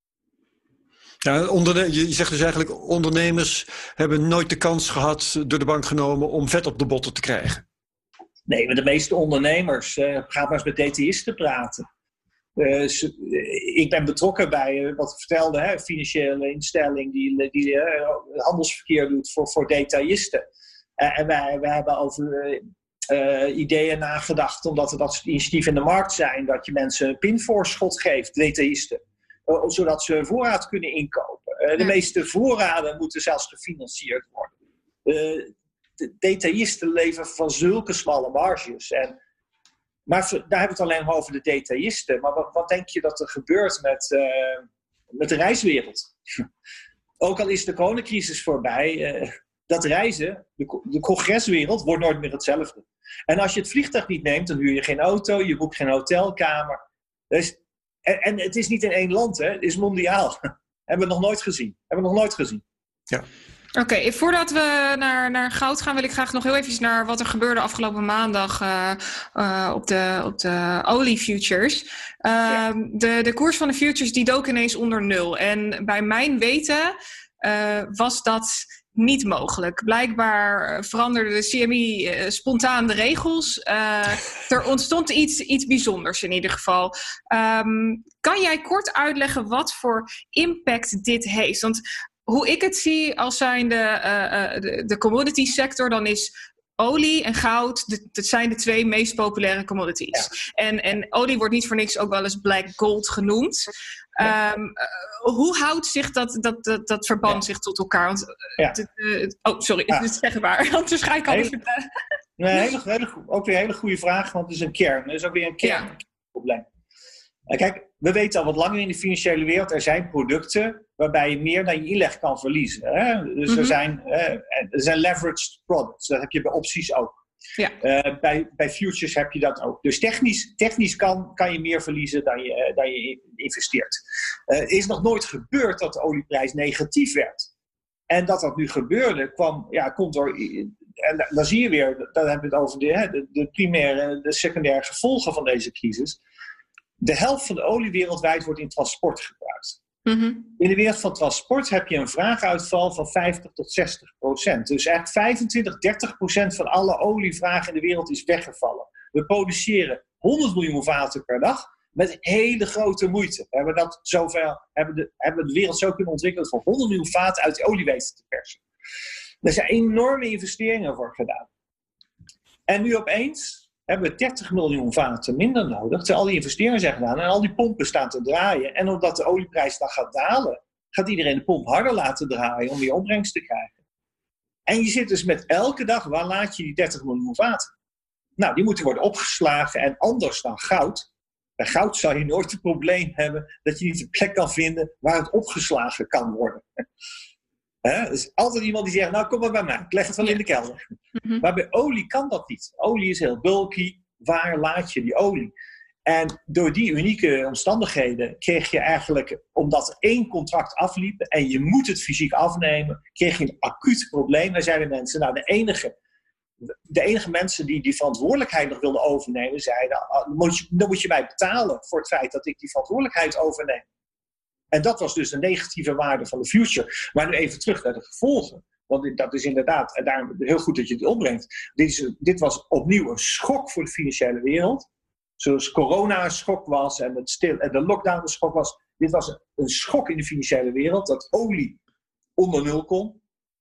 B: Ja, onderne- je zegt dus eigenlijk, ondernemers hebben nooit de kans gehad, door de bank genomen, om vet op de botten te krijgen.
D: Nee, maar de meeste ondernemers, uh, ga maar eens met detailisten praten. Uh, ze, uh, ik ben betrokken bij, uh, wat ik vertelde, hè, een financiële instelling die, die uh, handelsverkeer doet voor, voor detailisten. Uh, en wij, wij hebben over... Uh, Uh, ideeën nagedacht, omdat er dat soort initiatieven in de markt zijn, dat je mensen een pinvoorschot geeft, detailisten, uh, zodat ze voorraad kunnen inkopen. Uh, de ja. meeste voorraden moeten zelfs gefinancierd worden. Uh, de detailisten leven van zulke smalle marges. En, maar daar hebben we het alleen maar over de detailisten. Maar wat, wat denk je dat er gebeurt met, uh, met de reiswereld? Ook al is de coronacrisis voorbij, uh, dat reizen, de, de congreswereld, wordt nooit meer hetzelfde. En als je het vliegtuig niet neemt, dan huur je geen auto, je boekt geen hotelkamer. Dus, en, en het is niet in één land, hè? Het is mondiaal. Hebben we nog nooit gezien. Hebben we nog nooit gezien.
B: Ja.
C: Oké, okay, voordat we naar, naar goud gaan, wil ik graag nog heel even naar wat er gebeurde afgelopen maandag uh, uh, op de, op de oliefutures. Uh, ja. de, de koers van de futures die dook ineens onder nul. En bij mijn weten uh, was dat niet mogelijk. Blijkbaar veranderde de C M I uh, spontaan de regels. Uh, er ontstond iets, iets bijzonders in ieder geval. Um, kan jij kort uitleggen wat voor impact dit heeft? Want hoe ik het zie als zijnde uh, uh, de, de commodity sector, dan is olie en goud, de, dat zijn de twee meest populaire commodities. Ja. En, en olie wordt niet voor niks ook wel eens black gold genoemd. Ja. Um, uh, hoe houdt zich dat, dat, dat, dat verband ja. zich tot elkaar? Want, uh, ja. t, uh, oh, sorry, ja. het is zegbaar. Anders ga ik alles vertellen.
D: Nee, hele, hele, ook weer een hele goede vraag, want het is een kern. Het is ook weer een kernprobleem. Ja. Kijk, we weten al wat langer in de financiële wereld, er zijn producten waarbij je meer dan je inleg kan verliezen. Hè? Dus mm-hmm. er, zijn, uh, er zijn leveraged products, dat heb je bij opties ook. Ja. Uh, bij, bij futures heb je dat ook. Dus technisch, technisch kan, kan je meer verliezen dan je, uh, dan je investeert. Uh, het is nog nooit gebeurd dat de olieprijs negatief werd. En dat dat nu gebeurde, kwam, ja, komt door... En dan zie je weer, dan hebben we het over de, de, de primaire, de secundaire gevolgen van deze crisis. De helft van de olie wereldwijd wordt in transport gebruikt.
C: Mm-hmm.
D: In de wereld van transport heb je een vraaguitval van vijftig tot zestig procent. Dus eigenlijk vijfentwintig, dertig procent van alle olievraag in de wereld is weggevallen. We produceren honderd miljoen vaten per dag met hele grote moeite. We hebben, dat zover, hebben, de, hebben de wereld zo kunnen ontwikkelen van honderd miljoen vaten uit die olie weten te persen. Er zijn enorme investeringen voor gedaan. En nu opeens hebben we dertig miljoen vaten minder nodig, terwijl al die investeringen zijn gedaan en al die pompen staan te draaien. En omdat de olieprijs dan gaat dalen, gaat iedereen de pomp harder laten draaien om meer opbrengst te krijgen. En je zit dus met elke dag, waar laat je die dertig miljoen vaten? Nou, die moeten worden opgeslagen en anders dan goud. Bij goud zou je nooit het probleem hebben dat je niet een plek kan vinden waar het opgeslagen kan worden. He, er is altijd iemand die zegt, nou kom maar bij mij, ik leg het wel in de kelder.
C: Mm-hmm.
D: Maar bij olie kan dat niet. Olie is heel bulky, waar laat je die olie? En door die unieke omstandigheden kreeg je eigenlijk, omdat er één contract afliep en je moet het fysiek afnemen, kreeg je een acuut probleem. En zeiden mensen, nou de enige, de enige mensen die die verantwoordelijkheid nog wilden overnemen, zeiden, dan moet je, dan moet je mij betalen voor het feit dat ik die verantwoordelijkheid overneem. En dat was dus de negatieve waarde van de future. Maar nu even terug naar de gevolgen. Want dat is inderdaad, en daarom heel goed dat je het opbrengt. Dit, is, dit was opnieuw een schok voor de financiële wereld. Zoals corona een schok was en, het stil, en de lockdown een schok was. Dit was een, een schok in de financiële wereld. Dat olie onder nul kon.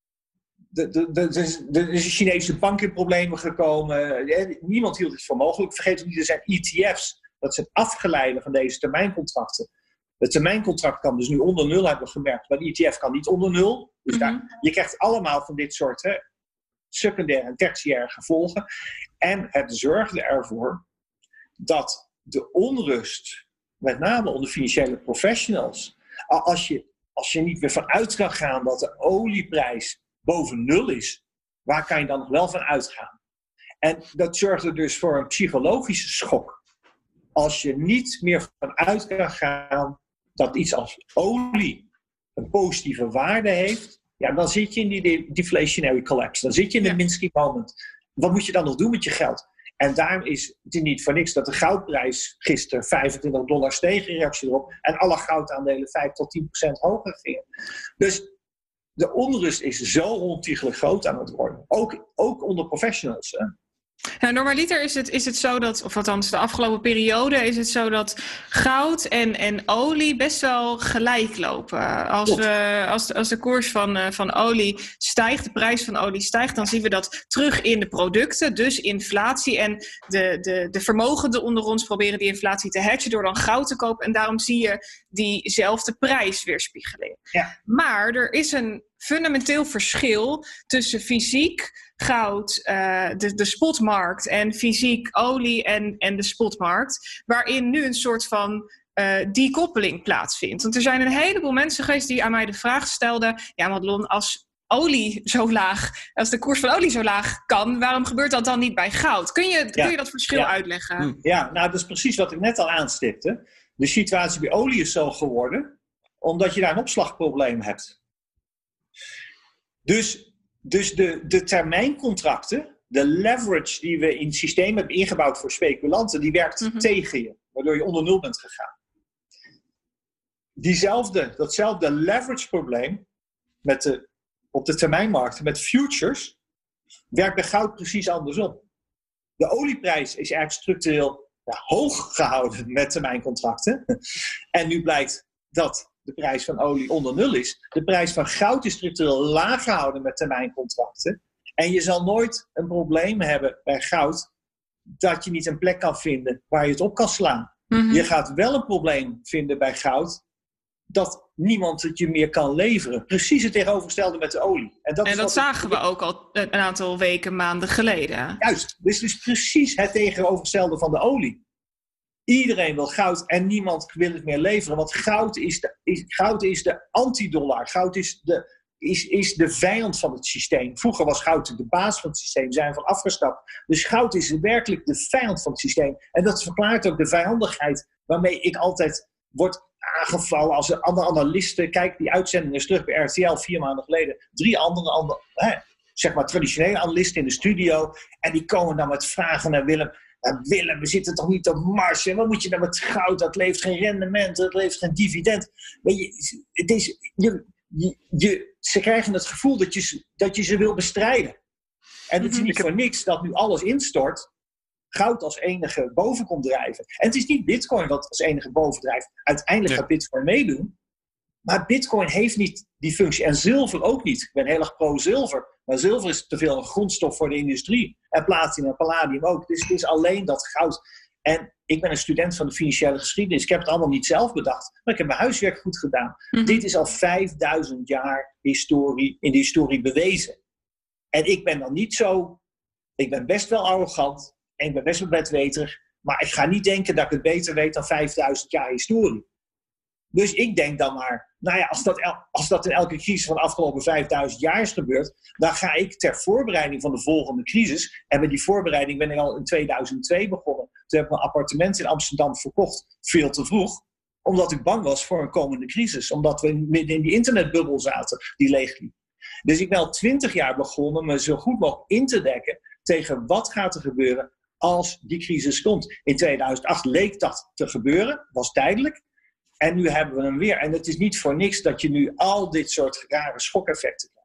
D: De, de, de, de, de, de Chinese banken in problemen gekomen. Niemand hield het voor mogelijk. Vergeet ook niet, er zijn E T F's. Dat zijn afgeleiden van deze termijncontracten. Het termijncontract kan dus nu onder nul, hebben we gemerkt. Maar de E T F kan niet onder nul. Dus
C: Mm-hmm.
D: daar, je krijgt allemaal van dit soort hè, secundaire en tertiaire gevolgen. En het zorgde ervoor dat de onrust, met name onder financiële professionals, als je, als je niet meer vanuit kan gaan dat de olieprijs boven nul is, waar kan je dan nog wel van uitgaan? En dat zorgde dus voor een psychologische schok. Als je niet meer vanuit kan gaan dat iets als olie een positieve waarde heeft, ja, dan zit je in die deflationary collapse. Dan zit je in de
C: Ja.
D: Minsky moment. Wat moet je dan nog doen met je geld? En daarom is het niet voor niks dat de goudprijs gisteren vijfentwintig dollar steeg in reactie erop en alle goudaandelen vijf tot tien procent hoger gingen. Dus de onrust is zo ontiegelijk groot aan het worden. Ook, ook onder professionals. Hè?
C: Nou, normaliter is het, is het zo dat, of althans de afgelopen periode, is het zo dat goud en, en olie best wel gelijk lopen. Als, we, als, de, als de koers van, uh, van olie stijgt, de prijs van olie stijgt, dan zien we dat terug in de producten, dus inflatie. En de, de, de vermogenden onder ons proberen die inflatie te hedgen door dan goud te kopen. En daarom zie je diezelfde prijs weerspiegelen.
D: Ja.
C: Maar er is een fundamenteel verschil tussen fysiek goud, uh, de, de spotmarkt en fysiek olie en, en de spotmarkt, waarin nu een soort van uh, decoupeling plaatsvindt. Want er zijn een heleboel mensen geweest die aan mij de vraag stelden, ja Madelon, als olie zo laag, als de koers van olie zo laag kan, waarom gebeurt dat dan niet bij goud? Kun je, ja. kun je dat verschil
D: ja.
C: uitleggen?
D: Ja, nou dat is precies wat ik net al aanstipte. De situatie bij olie is zo geworden, omdat je daar een opslagprobleem hebt. Dus, dus de, de termijncontracten, de leverage die we in het systeem hebben ingebouwd voor speculanten, die werkt mm-hmm. tegen je, waardoor je onder nul bent gegaan. Diezelfde, datzelfde leverage probleem met de, op de termijnmarkten met futures werkt bij goud precies andersom. De olieprijs is eigenlijk structureel ja, hoog gehouden met termijncontracten. En nu blijkt dat de prijs van olie onder nul is. De prijs van goud is structureel laag gehouden met termijncontracten. En je zal nooit een probleem hebben bij goud dat je niet een plek kan vinden waar je het op kan slaan. Mm-hmm. Je gaat wel een probleem vinden bij goud dat niemand het je meer kan leveren. Precies het tegenovergestelde met de olie.
C: En dat, en dat zagen ik... we ook al een aantal weken, maanden geleden.
D: Juist, dus het is precies het tegenovergestelde van de olie. Iedereen wil goud en niemand wil het meer leveren. Want goud is de, is, goud is de antidollar. Goud is de, is, is de vijand van het systeem. Vroeger was goud de baas van het systeem. Zijn van afgestapt. Dus goud is werkelijk de vijand van het systeem. En dat verklaart ook de vijandigheid waarmee ik altijd word aangevallen als andere analisten. Kijk, die uitzending is terug bij R T L vier maanden geleden. Drie andere, andere hè, zeg maar traditionele analisten in de studio. En die komen dan met vragen naar Willem. Nou, Willem, we zitten toch niet op Mars? En wat moet je nou met goud? Dat levert geen rendement, dat levert geen dividend. Weet je, het is, je, je, je, ze krijgen het gevoel dat je, dat je ze wil bestrijden. En het is niet voor niks dat nu alles instort. Goud als enige boven komt drijven. En het is niet Bitcoin wat als enige boven drijft. Uiteindelijk gaat Bitcoin meedoen. Maar Bitcoin heeft niet die functie. En zilver ook niet. Ik ben heel erg pro-zilver. Maar zilver is te veel een grondstof voor de industrie. En platina en palladium ook. Dus het is alleen dat goud. En ik ben een student van de financiële geschiedenis. Ik heb het allemaal niet zelf bedacht. Maar ik heb mijn huiswerk goed gedaan. Mm-hmm. Dit is al vijfduizend jaar historie, in de historie bewezen. En ik ben dan niet zo... Ik ben best wel arrogant. En ik ben best wel bedweterig. Maar ik ga niet denken dat ik het beter weet dan vijfduizend jaar historie. Dus ik denk dan maar, nou ja, als dat, el- als dat in elke crisis van de afgelopen vijfduizend jaar is gebeurd, dan ga ik ter voorbereiding van de volgende crisis, en met die voorbereiding ben ik al in tweeduizend twee begonnen. Toen heb ik mijn appartement in Amsterdam verkocht, veel te vroeg, omdat ik bang was voor een komende crisis. Omdat we midden in die internetbubbel zaten, die leegliep. Dus ik ben al twintig jaar begonnen me zo goed mogelijk in te dekken tegen wat gaat er gebeuren als die crisis komt. In tweeduizend acht leek dat te gebeuren, was tijdelijk. En nu hebben we hem weer. En het is niet voor niks dat je nu al dit soort rare schokeffecten krijgt.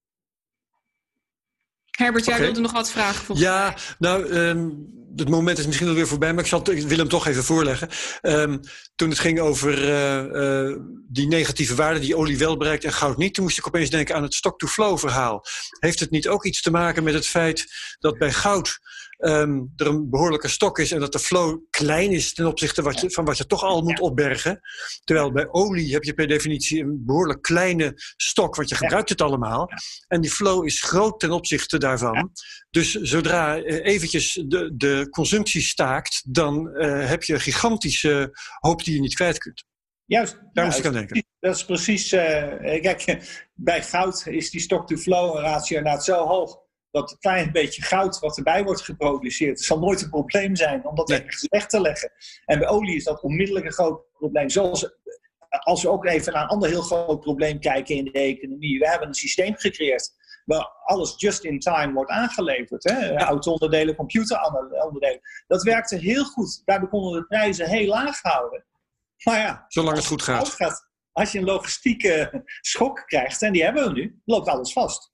C: Herbert, jij
B: okay.
C: wilde nog wat vragen?
B: Ja,
C: mij.
B: nou, um, het moment is misschien alweer voorbij, maar ik, zal, ik wil hem toch even voorleggen. Um, toen het ging over uh, uh, die negatieve waarden die olie wel bereikt en goud niet, toen moest ik opeens denken aan het stock-to-flow verhaal. Heeft het niet ook iets te maken met het feit dat bij goud um, er een behoorlijke stok is en dat de flow klein is ten opzichte wat je, van wat je toch al moet opbergen? Terwijl bij olie heb je per definitie een behoorlijk kleine stok, want je gebruikt het allemaal. En die flow is groot ten opzichte daarvan. Dus zodra uh, eventjes de, de consumptie staakt, dan uh, heb je een gigantische hoop die je niet kwijt kunt.
D: Juist.
B: Daar
D: ja,
B: moest ik aan denken.
D: Dat is precies... Uh, kijk, bij goud is die stock-to-flow ratio inderdaad zo hoog dat een klein beetje goud wat erbij wordt geproduceerd, zal nooit een probleem zijn om dat nee. ergens weg te leggen. En bij olie is dat onmiddellijk een groot probleem. Zoals als we ook even naar een ander heel groot probleem kijken in de economie. We hebben een systeem gecreëerd waar alles just in time wordt aangeleverd. Hè? Ja. Auto-onderdelen, computeronderdelen. Dat werkte heel goed. Daardoor konden we de prijzen heel laag houden. Maar ja,
B: zolang het goed gaat.
D: gaat. Als je een logistieke schok krijgt, en die hebben we nu, loopt alles vast.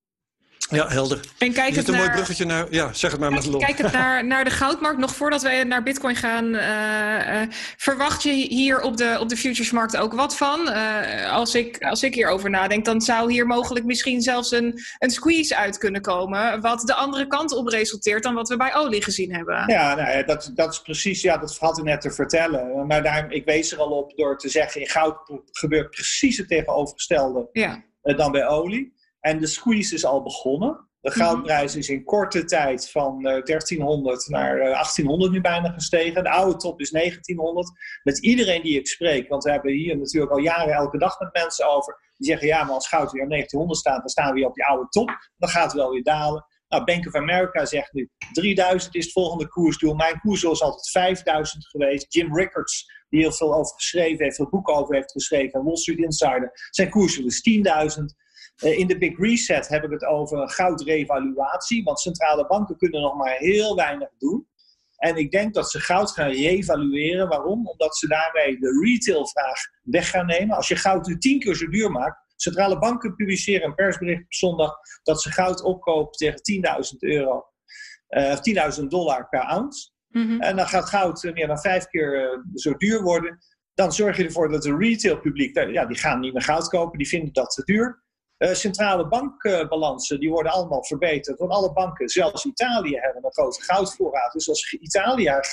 B: Ja, helder.
C: En kijk
B: is het een naar, mooi bruggetje naar... Ja, zeg het maar met lol.
C: Kijk het naar, naar de goudmarkt. Nog voordat we naar Bitcoin gaan. Uh, uh, verwacht je hier op de, op de futuresmarkt ook wat van? Uh, als, ik, als ik hierover nadenk, dan zou hier mogelijk misschien zelfs een, een squeeze uit kunnen komen. Wat de andere kant op resulteert dan wat we bij olie gezien hebben.
D: Ja, nou ja dat, dat is precies... Ja, dat had ik net te vertellen. Maar daar, ik wees er al op door te zeggen, in goud gebeurt precies het tegenovergestelde ja. uh, dan bij olie. En de squeeze is al begonnen. De goudprijs is in korte tijd van uh, dertienhonderd naar uh, achttienhonderd nu bijna gestegen. De oude top is negentienhonderd. Met iedereen die ik spreek, want we hebben hier natuurlijk al jaren elke dag met mensen over. Die zeggen, ja, maar als goud weer op negentienhonderd staat, dan staan we weer op die oude top. Dan gaat het wel weer dalen. Nou, Bank of America zegt nu, drieduizend is het volgende koersdoel. Mijn koersdoel is altijd vijfduizend geweest. Jim Rickards, die heel veel over geschreven heeft, veel boeken over heeft geschreven, Wall Street Insider, zijn koersdoel is tienduizend. Uh, in de Big Reset heb ik het over een goudrevaluatie, want centrale banken kunnen nog maar heel weinig doen. En ik denk dat ze goud gaan revalueren. Waarom? Omdat ze daarmee de retailvraag weg gaan nemen. Als je goud nu tien keer zo duur maakt, centrale banken publiceren een persbericht op zondag dat ze goud opkopen tegen tienduizend euro, uh, tienduizend dollar per ounce. Mm-hmm. En dan gaat goud uh, meer dan vijf keer uh, zo duur worden. Dan zorg je ervoor dat de retailpubliek, uh, ja, die gaan niet meer goud kopen, die vinden dat te duur. Uh, centrale bankbalansen, uh, die worden allemaal verbeterd. Want alle banken, zelfs Italië, hebben een grote goudvoorraad. Dus als Italië haar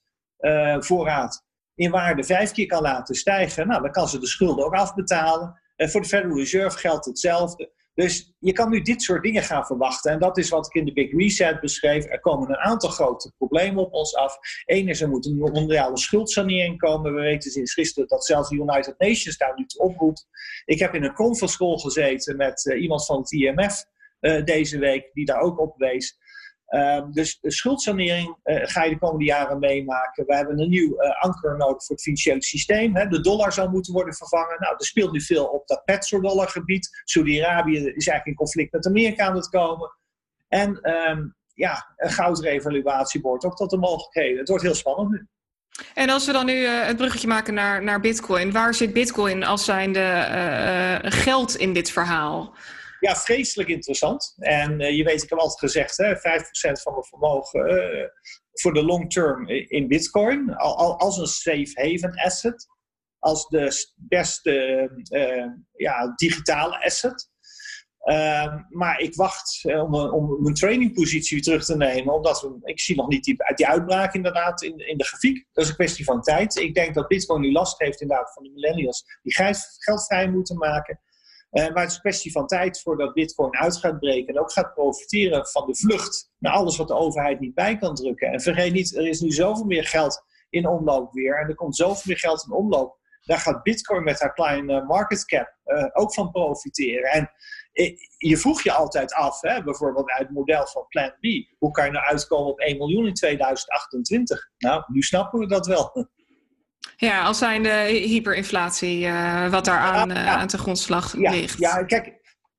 D: goudvoorraad uh, in waarde vijf keer kan laten stijgen, nou, dan kan ze de schulden ook afbetalen. Uh, voor de Federal Reserve geldt hetzelfde. Dus je kan nu dit soort dingen gaan verwachten. En dat is wat ik in de Big Reset beschreef. Er komen een aantal grote problemen op ons af. Eén is, er moet een mondiale schuldsanering komen. We weten sinds gisteren dat zelfs de United Nations daar nu toe oproept. Ik heb in een conference call gezeten met uh, iemand van het I M F uh, deze week, die daar ook op wees. Uh, dus de schuldsanering uh, ga je de komende jaren meemaken. We hebben een nieuw uh, anker nodig voor het financiële systeem. Hè. De dollar zou moeten worden vervangen. Nou, er speelt nu veel op dat petrodollargebied. Saudi-Arabië is eigenlijk in conflict met Amerika aan het komen. En um, ja, een goudrevaluatie behoort ook tot de mogelijkheden. Het wordt heel spannend nu.
C: En als we dan nu uh, het bruggetje maken naar, naar Bitcoin. Waar zit Bitcoin als zijnde uh, uh, geld in dit verhaal?
D: Ja, vreselijk interessant. En uh, je weet, ik heb altijd gezegd, hè, vijf procent van mijn vermogen uh, voor de long term in Bitcoin. Al, al, als een safe haven asset. Als de beste uh, ja, digitale asset. Uh, maar ik wacht uh, om, om mijn trainingpositie terug te nemen. Omdat we, ik zie nog niet die, die uitbraak inderdaad in, in de grafiek. Dat is een kwestie van tijd. Ik denk dat Bitcoin nu last heeft inderdaad van de millennials. Die geld vrij moeten maken. Uh, maar het is een kwestie van tijd voordat Bitcoin uit gaat breken. En ook gaat profiteren van de vlucht naar alles wat de overheid niet bij kan drukken. En vergeet niet, er is nu zoveel meer geld in omloop weer. En er komt zoveel meer geld in omloop. Daar gaat Bitcoin met haar kleine market cap uh, ook van profiteren. En je vroeg je altijd af, hè, bijvoorbeeld uit het model van Plan B. Hoe kan je nou uitkomen op één miljoen in tweeduizend achtentwintig? Nou, nu snappen we dat wel.
C: Ja, als zijn de hyperinflatie, uh, wat daar aan, ja, ja. uh, aan ten grondslag
D: ja,
C: ligt.
D: Ja, kijk,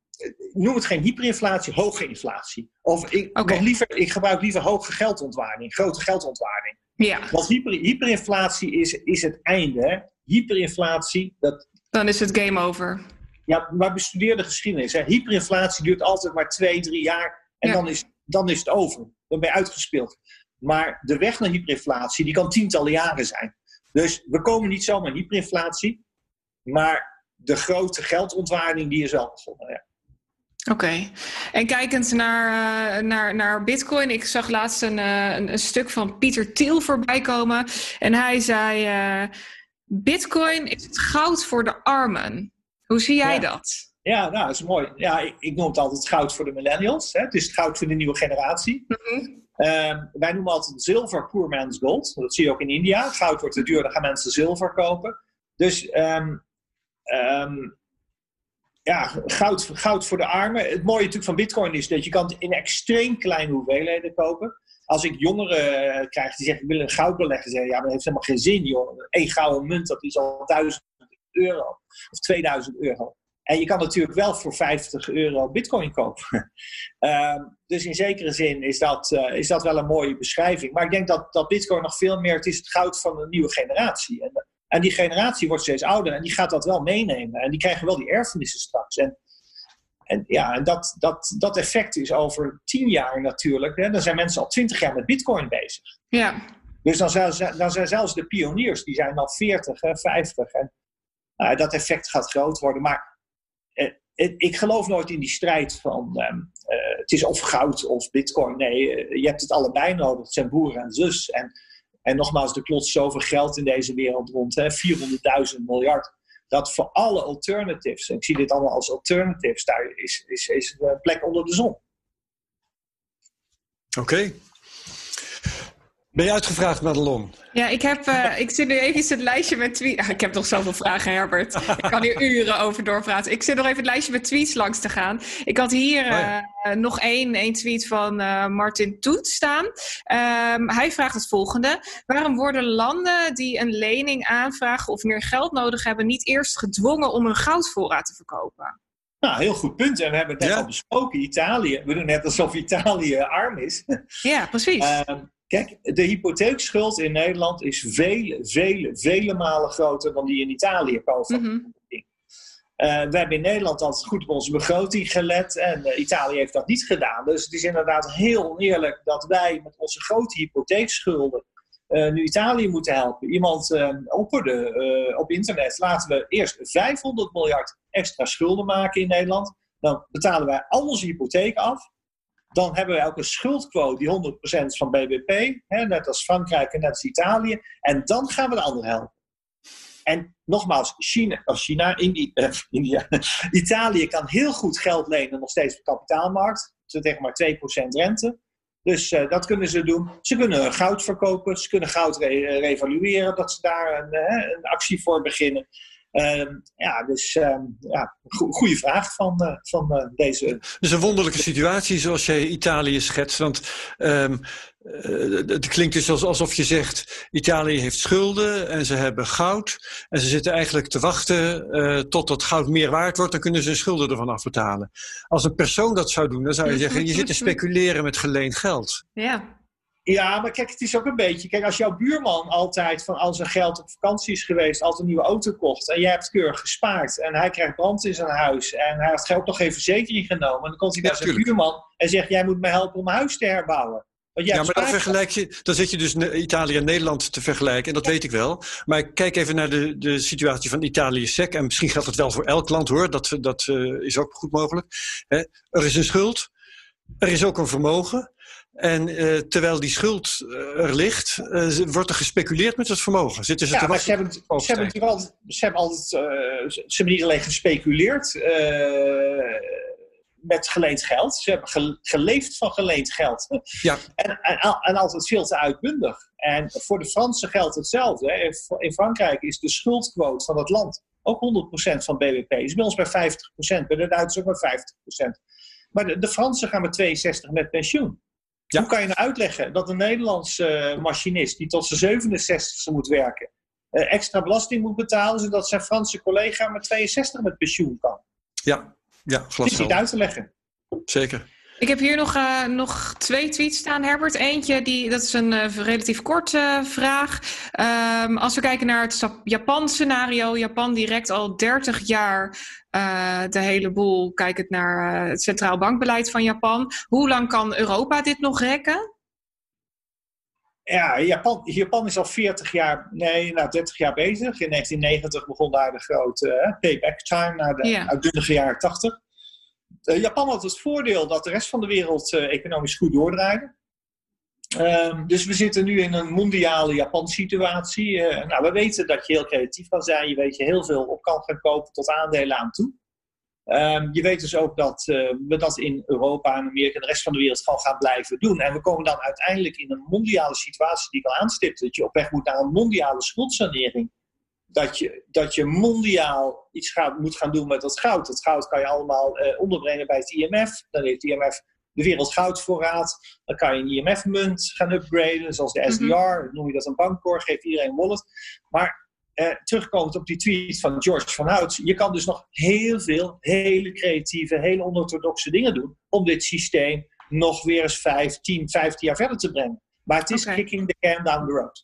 D: noem het geen hyperinflatie, hoge inflatie. Of ik,
C: okay.
D: nog liever, ik gebruik liever hoge geldontwaarding, grote geldontwaarding.
C: Ja.
D: Want hyper, hyperinflatie is, is het einde. Hè? Hyperinflatie, dat...
C: Dan is het game over.
D: Ja, maar bestudeer de geschiedenis. Hè. Hyperinflatie duurt altijd maar twee, drie jaar. En ja. dan, is, dan is het over. Dan ben je uitgespeeld. Maar de weg naar hyperinflatie, die kan tientallen jaren zijn. Dus we komen niet zomaar in hyperinflatie. Maar de grote geldontwaarding, die is wel begonnen. Ja.
C: Oké. Okay. En kijkend naar, uh, naar, naar Bitcoin. Ik zag laatst een, uh, een, een stuk van Pieter Thiel voorbij komen. En hij zei... Uh, Bitcoin is het goud voor de armen. Hoe zie jij
D: ja.
C: dat?
D: Ja, nou, dat is mooi. Ja, ik, ik noem het altijd goud voor de millennials. Hè? Het is het goud voor de nieuwe generatie. Mm-hmm. Um, wij noemen altijd zilver poor man's gold. Dat zie je ook in India. Goud wordt te duur, dan gaan mensen zilver kopen. Dus um, um, ja, goud, goud voor de armen. Het mooie natuurlijk van Bitcoin is dat je kan het in extreem kleine hoeveelheden kopen. Als ik jongeren uh, krijg die zeggen, ik wil een goud beleggen, zeggen ja, maar dat heeft helemaal geen zin, joh. Eén gouden munt, dat is al duizend euro of tweeduizend euro. En je kan natuurlijk wel voor vijftig euro Bitcoin kopen. uh, dus in zekere zin is dat, uh, is dat wel een mooie beschrijving. Maar ik denk dat, dat Bitcoin nog veel meer, het is het goud van een nieuwe generatie. En, en die generatie wordt steeds ouder en die gaat dat wel meenemen. En die krijgen wel die erfenissen straks. En, en ja, en dat, dat, dat effect is over tien jaar natuurlijk. Hè, dan zijn mensen al twintig jaar met Bitcoin bezig.
C: Ja.
D: Dus dan zijn, dan zijn zelfs de pioniers, die zijn al veertig, hè, vijftig. En uh, dat effect gaat groot worden. Maar uh, ik geloof nooit in die strijd van uh, uh, het is of goud of Bitcoin. Nee, uh, je hebt het allebei nodig. Het zijn broer en zus. En, en nogmaals, er klotst zoveel geld in deze wereld rond. Hè, vierhonderdduizend miljard. Dat voor alle alternatives, en ik zie dit allemaal als alternatives, daar is, is, is een plek onder de zon.
B: Oké. Okay. Ben je uitgevraagd, Madelon?
C: Ja, ik, heb, uh, ik zit nu even het lijstje met tweets. Ah, ik heb toch zoveel vragen, Herbert. Ik kan hier uren over doorpraten. Ik zit nog even het lijstje met tweets langs te gaan. Ik had hier uh, oh ja. nog één, één tweet van uh, Martin Toet staan. Um, hij vraagt het volgende. Waarom worden landen die een lening aanvragen of meer geld nodig hebben niet eerst gedwongen om hun goudvoorraad te verkopen?
D: Nou, heel goed punt. En we hebben het net ja. al besproken. Italië. We doen net alsof Italië arm is.
C: Ja, precies.
D: Um, Kijk, de hypotheekschuld in Nederland is vele, vele, vele malen groter dan die in Italië komen. Mm-hmm. Uh, we hebben in Nederland altijd goed op onze begroting gelet en uh, Italië heeft dat niet gedaan. Dus het is inderdaad heel oneerlijk dat wij met onze grote hypotheekschulden uh, nu Italië moeten helpen. Iemand uh, opperde uh, op internet, laten we eerst vijfhonderd miljard extra schulden maken in Nederland. Dan betalen wij al onze hypotheek af. Dan hebben we ook een schuldquote die honderd procent van B B P, hè, net als Frankrijk en net als Italië. En dan gaan we de anderen helpen. En nogmaals, China, of China India, uh, India, Italië kan heel goed geld lenen, nog steeds op de kapitaalmarkt. Ze tegen maar twee procent rente. Dus uh, dat kunnen ze doen. Ze kunnen goud verkopen, ze kunnen goud re- revalueren, dat ze daar een, uh, een actie voor beginnen. Uh, ja, dus uh, ja, go- goede vraag van, uh, van uh, deze...
B: Dus een wonderlijke situatie zoals jij Italië schetst. Want um, uh, het klinkt dus alsof je zegt... Italië heeft schulden en ze hebben goud. En ze zitten eigenlijk te wachten uh, tot dat goud meer waard wordt. Dan kunnen ze hun schulden ervan afbetalen. Als een persoon dat zou doen, dan zou je zeggen... je zit te speculeren met geleend geld.
C: Ja.
D: Ja, maar kijk, het is ook een beetje... Kijk, als jouw buurman altijd van al zijn geld op vakantie is geweest... altijd een nieuwe auto kocht en jij hebt keurig gespaard... en hij krijgt brand in zijn huis... en hij heeft ook nog geen verzekering genomen... en dan komt hij naar ja, zijn tuurlijk. buurman en zegt... jij moet me helpen om mijn huis te herbouwen. Want jij
B: ja, maar dan, vergelijk je, dan zit je dus Italië en Nederland te vergelijken... en dat ja. weet ik wel. Maar kijk even naar de, de situatie van Italië sec... en misschien geldt het wel voor elk land, hoor. Dat, dat uh, is ook goed mogelijk. Hè? Er is een schuld. Er is ook een vermogen... En uh, terwijl die schuld uh, er ligt, uh, wordt er gespeculeerd met het vermogen. Zitten ze
D: ja,
B: te
D: maar ze hebben, ze hebben natuurlijk altijd, ze hebben, altijd, uh, ze hebben niet alleen gespeculeerd uh, met geleend geld. Ze hebben ge, geleefd van geleend geld.
B: Ja.
D: En, en, en altijd veel te uitbundig. En voor de Fransen geldt hetzelfde. Hè. In Frankrijk is de schuldquote van het land ook honderd procent van B B P. Is bij ons bij vijftig procent. Bij de Duitsers ook bij vijftig procent. Maar de, de Fransen gaan met tweeënzestig met pensioen. Ja. Hoe kan je nou uitleggen dat een Nederlandse uh, machinist die tot zijn zevenenzestigste moet werken, uh, extra belasting moet betalen, zodat zijn Franse collega met tweeënzestig met pensioen kan?
B: Ja, ja,
D: glashelder. Het is niet uit te leggen.
B: Zeker.
C: Ik heb hier nog, uh, nog twee tweets staan, Herbert. Eentje, die, dat is een uh, relatief korte uh, vraag. Um, als we kijken naar het Japan-scenario. Japan direct al dertig jaar uh, de hele boel kijkend naar uh, het centraal bankbeleid van Japan. Hoe lang kan Europa dit nog rekken?
D: Ja, Japan, Japan is al veertig jaar, nee, nou dertig jaar bezig. In negentien negentig begon daar de grote uh, payback time naar de ja. uitbundige jaren tachtig. Uh, Japan had het voordeel dat de rest van de wereld uh, economisch goed doordraaide. Uh, dus we zitten nu in een mondiale Japan-situatie. Uh, nou, we weten dat je heel creatief kan zijn. Je weet dat je heel veel op kan gaan kopen tot aandelen aan toe. Uh, je weet dus ook dat uh, we dat in Europa en Amerika en de rest van de wereld gewoon gaan blijven doen. En we komen dan uiteindelijk in een mondiale situatie die ik al aanstipte. Dat je op weg moet naar een mondiale schuldsanering. Dat je, dat je mondiaal iets gaat, moet gaan doen met dat goud. Dat goud kan je allemaal uh, onderbrengen bij het I M F. Dan heeft het I M F de wereldgoudvoorraad. Dan kan je een I M F-munt gaan upgraden, zoals de S D R. Mm-hmm. Noem je dat een bankcore, geeft iedereen een wallet. Maar uh, terugkomend op die tweet van George van Hout. Je kan dus nog heel veel hele creatieve, hele onorthodoxe dingen doen om dit systeem nog weer eens vijf, tien, vijftien jaar verder te brengen. Maar het is okay. Kicking the can down the road.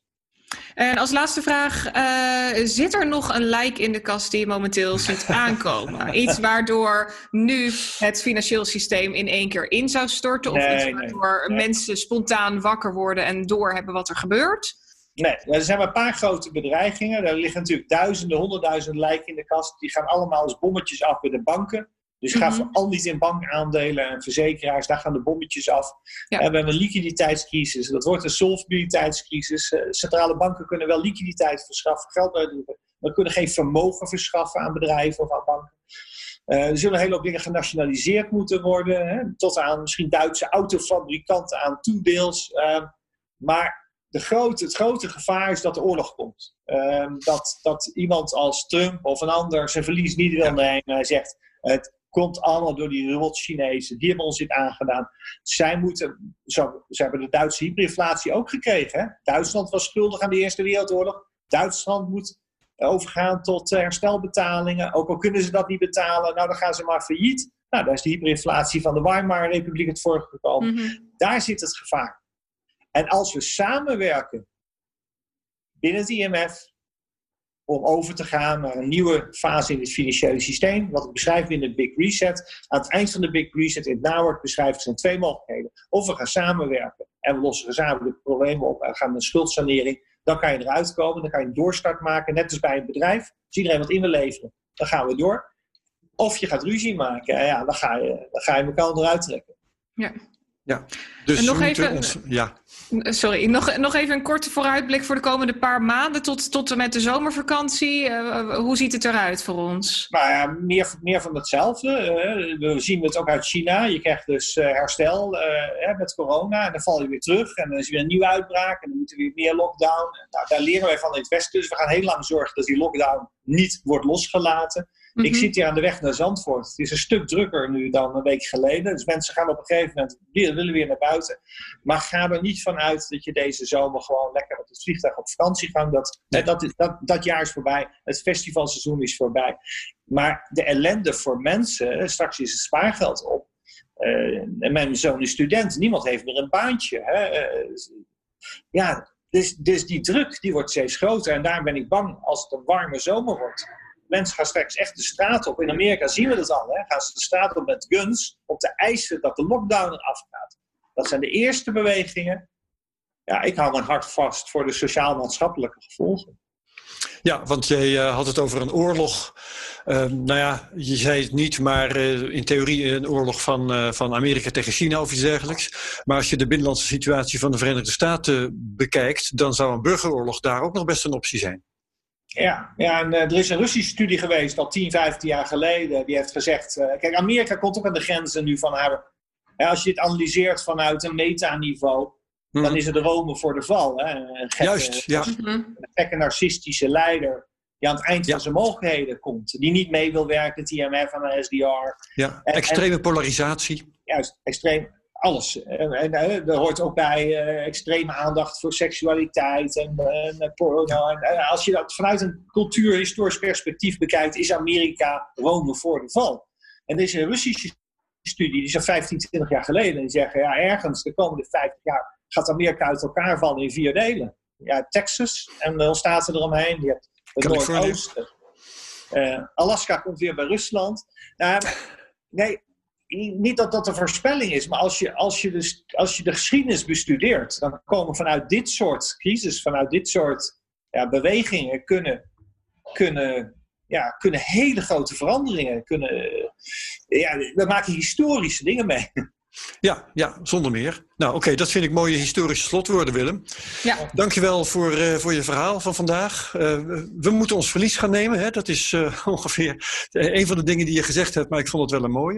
C: En als laatste vraag, uh, zit er nog een lijk in de kast die je momenteel ziet aankomen? Iets waardoor nu het financieel systeem in één keer in zou storten? Of
D: nee,
C: iets waardoor nee, nee. mensen spontaan wakker worden en doorhebben wat er gebeurt?
D: Nee, er zijn maar een paar grote bedreigingen. Er liggen natuurlijk duizenden, honderdduizenden lijken in de kast. Die gaan allemaal als bommetjes af bij de banken. Dus ga mm-hmm. vooral niet in bankaandelen en verzekeraars. Daar gaan de bommetjes af. Ja. We hebben een liquiditeitscrisis. Dat wordt een solvabiliteitscrisis. Uh, centrale banken kunnen wel liquiditeit verschaffen, geld uitdrukken. Maar kunnen geen vermogen verschaffen aan bedrijven of aan banken. Uh, er zullen een hele hoop dingen genationaliseerd moeten worden. Hè? Tot aan misschien Duitse autofabrikanten aan toedeels. Uh, maar de grote, het grote gevaar is dat er oorlog komt. Uh, dat, dat iemand als Trump of een ander zijn verlies niet wil nemen. Hij zegt, het komt allemaal door die rot Chinezen. Die hebben ons dit aangedaan. Zij moeten, zo, ze hebben de Duitse hyperinflatie ook gekregen. Hè? Duitsland was schuldig aan de Eerste Wereldoorlog. Duitsland moet overgaan tot herstelbetalingen. Ook al kunnen ze dat niet betalen, nou dan gaan ze maar failliet. Nou, daar is de hyperinflatie van de Weimar-republiek het voor gekomen. Mm-hmm. Daar zit het gevaar. En als we samenwerken binnen het I M F om over te gaan naar een nieuwe fase in het financiële systeem, wat ik beschrijf in de Big Reset. Aan het eind van de Big Reset, in het nawoord beschrijf ik, zijn twee mogelijkheden. Of we gaan samenwerken en we lossen gezamenlijk problemen op en gaan met een schuldsanering. Dan kan je eruit komen, dan kan je een doorstart maken, net als bij een bedrijf. Als iedereen wat in wil leveren, dan gaan we door. Of je gaat ruzie maken, en ja, dan ga je, dan ga je elkaar eruit trekken.
C: Ja.
B: Ja, dus
C: en nog
B: we
C: even,
B: ons, ja.
C: Sorry, nog, nog even een korte vooruitblik voor de komende paar maanden tot, tot en met de zomervakantie. Uh, hoe ziet het eruit voor ons?
D: Nou ja, meer, meer van hetzelfde. Uh, we zien het ook uit China. Je krijgt dus uh, herstel uh, met corona en dan val je weer terug. En dan is er weer een nieuwe uitbraak en dan moeten we weer meer lockdown. Nou, daar leren wij van in het Westen. Dus we gaan heel lang zorgen dat die lockdown niet wordt losgelaten. Mm-hmm. Ik zit hier aan de weg naar Zandvoort. Het is een stuk drukker nu dan een week geleden. Dus mensen gaan op een gegeven moment weer, willen weer naar buiten. Maar ga er niet van uit dat je deze zomer gewoon lekker op het vliegtuig op vakantie gaat. Dat, nee. dat, dat, dat jaar is voorbij. Het festivalseizoen is voorbij. Maar de ellende voor mensen, straks is het spaargeld op. Uh, en mijn zoon is student. Niemand heeft meer een baantje. Hè? Uh, ja, dus, dus die druk die wordt steeds groter. En daarom ben ik bang als het een warme zomer wordt. Mensen gaan straks echt de straat op. In Amerika zien we dat al. Hè? Gaan ze de straat op met guns om te eisen dat de lockdown eraf gaat. Dat zijn de eerste bewegingen. Ja, ik hou mijn hart vast voor de sociaal-maatschappelijke gevolgen.
B: Ja, want jij uh, had het over een oorlog. Uh, nou ja, je zei het niet, maar uh, in theorie een oorlog van, uh, van Amerika tegen China of iets dergelijks. Maar als je de binnenlandse situatie van de Verenigde Staten bekijkt, dan zou een burgeroorlog daar ook nog best een optie zijn.
D: Ja, ja en uh, er is een Russische studie geweest al tien, vijftien jaar geleden. Die heeft gezegd, uh, kijk, Amerika komt ook aan de grenzen nu van haar. Ja, als je dit analyseert vanuit een metaniveau, hmm. dan is het Rome voor de val. Hè? Een gekke,
B: Juist, ja.
D: Een gekke narcistische leider die aan het eind ja. van zijn mogelijkheden komt. Die niet mee wil werken, T M F en S D R.
B: Ja, en, extreme en, polarisatie.
D: Juist, extreem. Alles. En, en, en er hoort ook bij uh, extreme aandacht voor seksualiteit en, en porno. En, en als je dat vanuit een cultuurhistorisch perspectief bekijkt, is Amerika Rome voor de val. En er is een Russische studie, die is al vijftien, twintig jaar geleden. En die zeggen, ja, ergens de komende vijftig jaar gaat Amerika uit elkaar vallen in vier delen. Ja, Texas en de staten eromheen. Je hebt het Noordoosten. Uh, Alaska komt weer bij Rusland. Uh, nee... Niet dat dat een voorspelling is, maar als je, als, je de, als je de geschiedenis bestudeert, dan komen vanuit dit soort crisis, vanuit dit soort ja, bewegingen, kunnen, kunnen, ja, kunnen hele grote veranderingen. Kunnen, ja, we maken historische dingen mee.
B: Ja, ja, zonder meer. Nou, oké, okay, dat vind ik mooie historische slotwoorden, Willem.
C: Ja.
B: Dankjewel voor, uh, voor je verhaal van vandaag. Uh, we moeten ons verlies gaan nemen. Hè? Dat is uh, ongeveer een van de dingen die je gezegd hebt, maar ik vond het wel een mooie.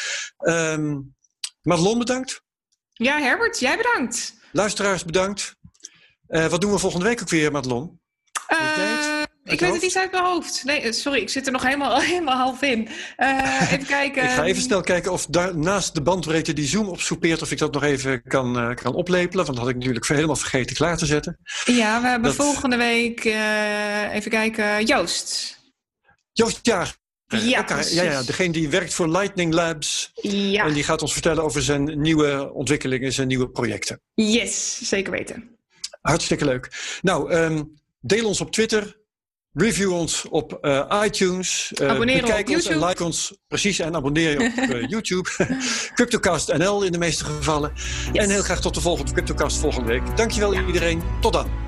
B: Um, Madelon, bedankt.
C: Ja, Herbert, jij bedankt.
B: Luisteraars, bedankt. Uh, wat doen we volgende week ook weer, Madelon?
C: Uh, ik weet het niet uit mijn hoofd. Nee, sorry, ik zit er nog helemaal, helemaal half in. Uh, even kijken.
B: Ik ga even snel kijken of daar, naast de bandbreedte die Zoom opsoepeert, of ik dat nog even kan, uh, kan oplepelen. Want dat had ik natuurlijk helemaal vergeten klaar te zetten.
C: Ja, we hebben
B: dat...
C: volgende week, uh, even kijken, Joost.
B: Joost Jager.
C: Ja,
B: okay, ja, ja, degene die werkt voor Lightning Labs.
C: Ja.
B: En die gaat ons vertellen over zijn nieuwe ontwikkelingen, zijn nieuwe projecten.
C: Yes, zeker weten.
B: Hartstikke leuk. Nou, um, deel ons op Twitter. Review ons op uh, iTunes. Uh,
C: abonneer
B: bekijk
C: op
B: ons
C: YouTube.
B: En like ons. Precies, en abonneer je op uh, YouTube. Cryptocast N L in de meeste gevallen. Yes. En heel graag tot de volgende Cryptocast volgende week. Dankjewel ja. iedereen. Tot dan.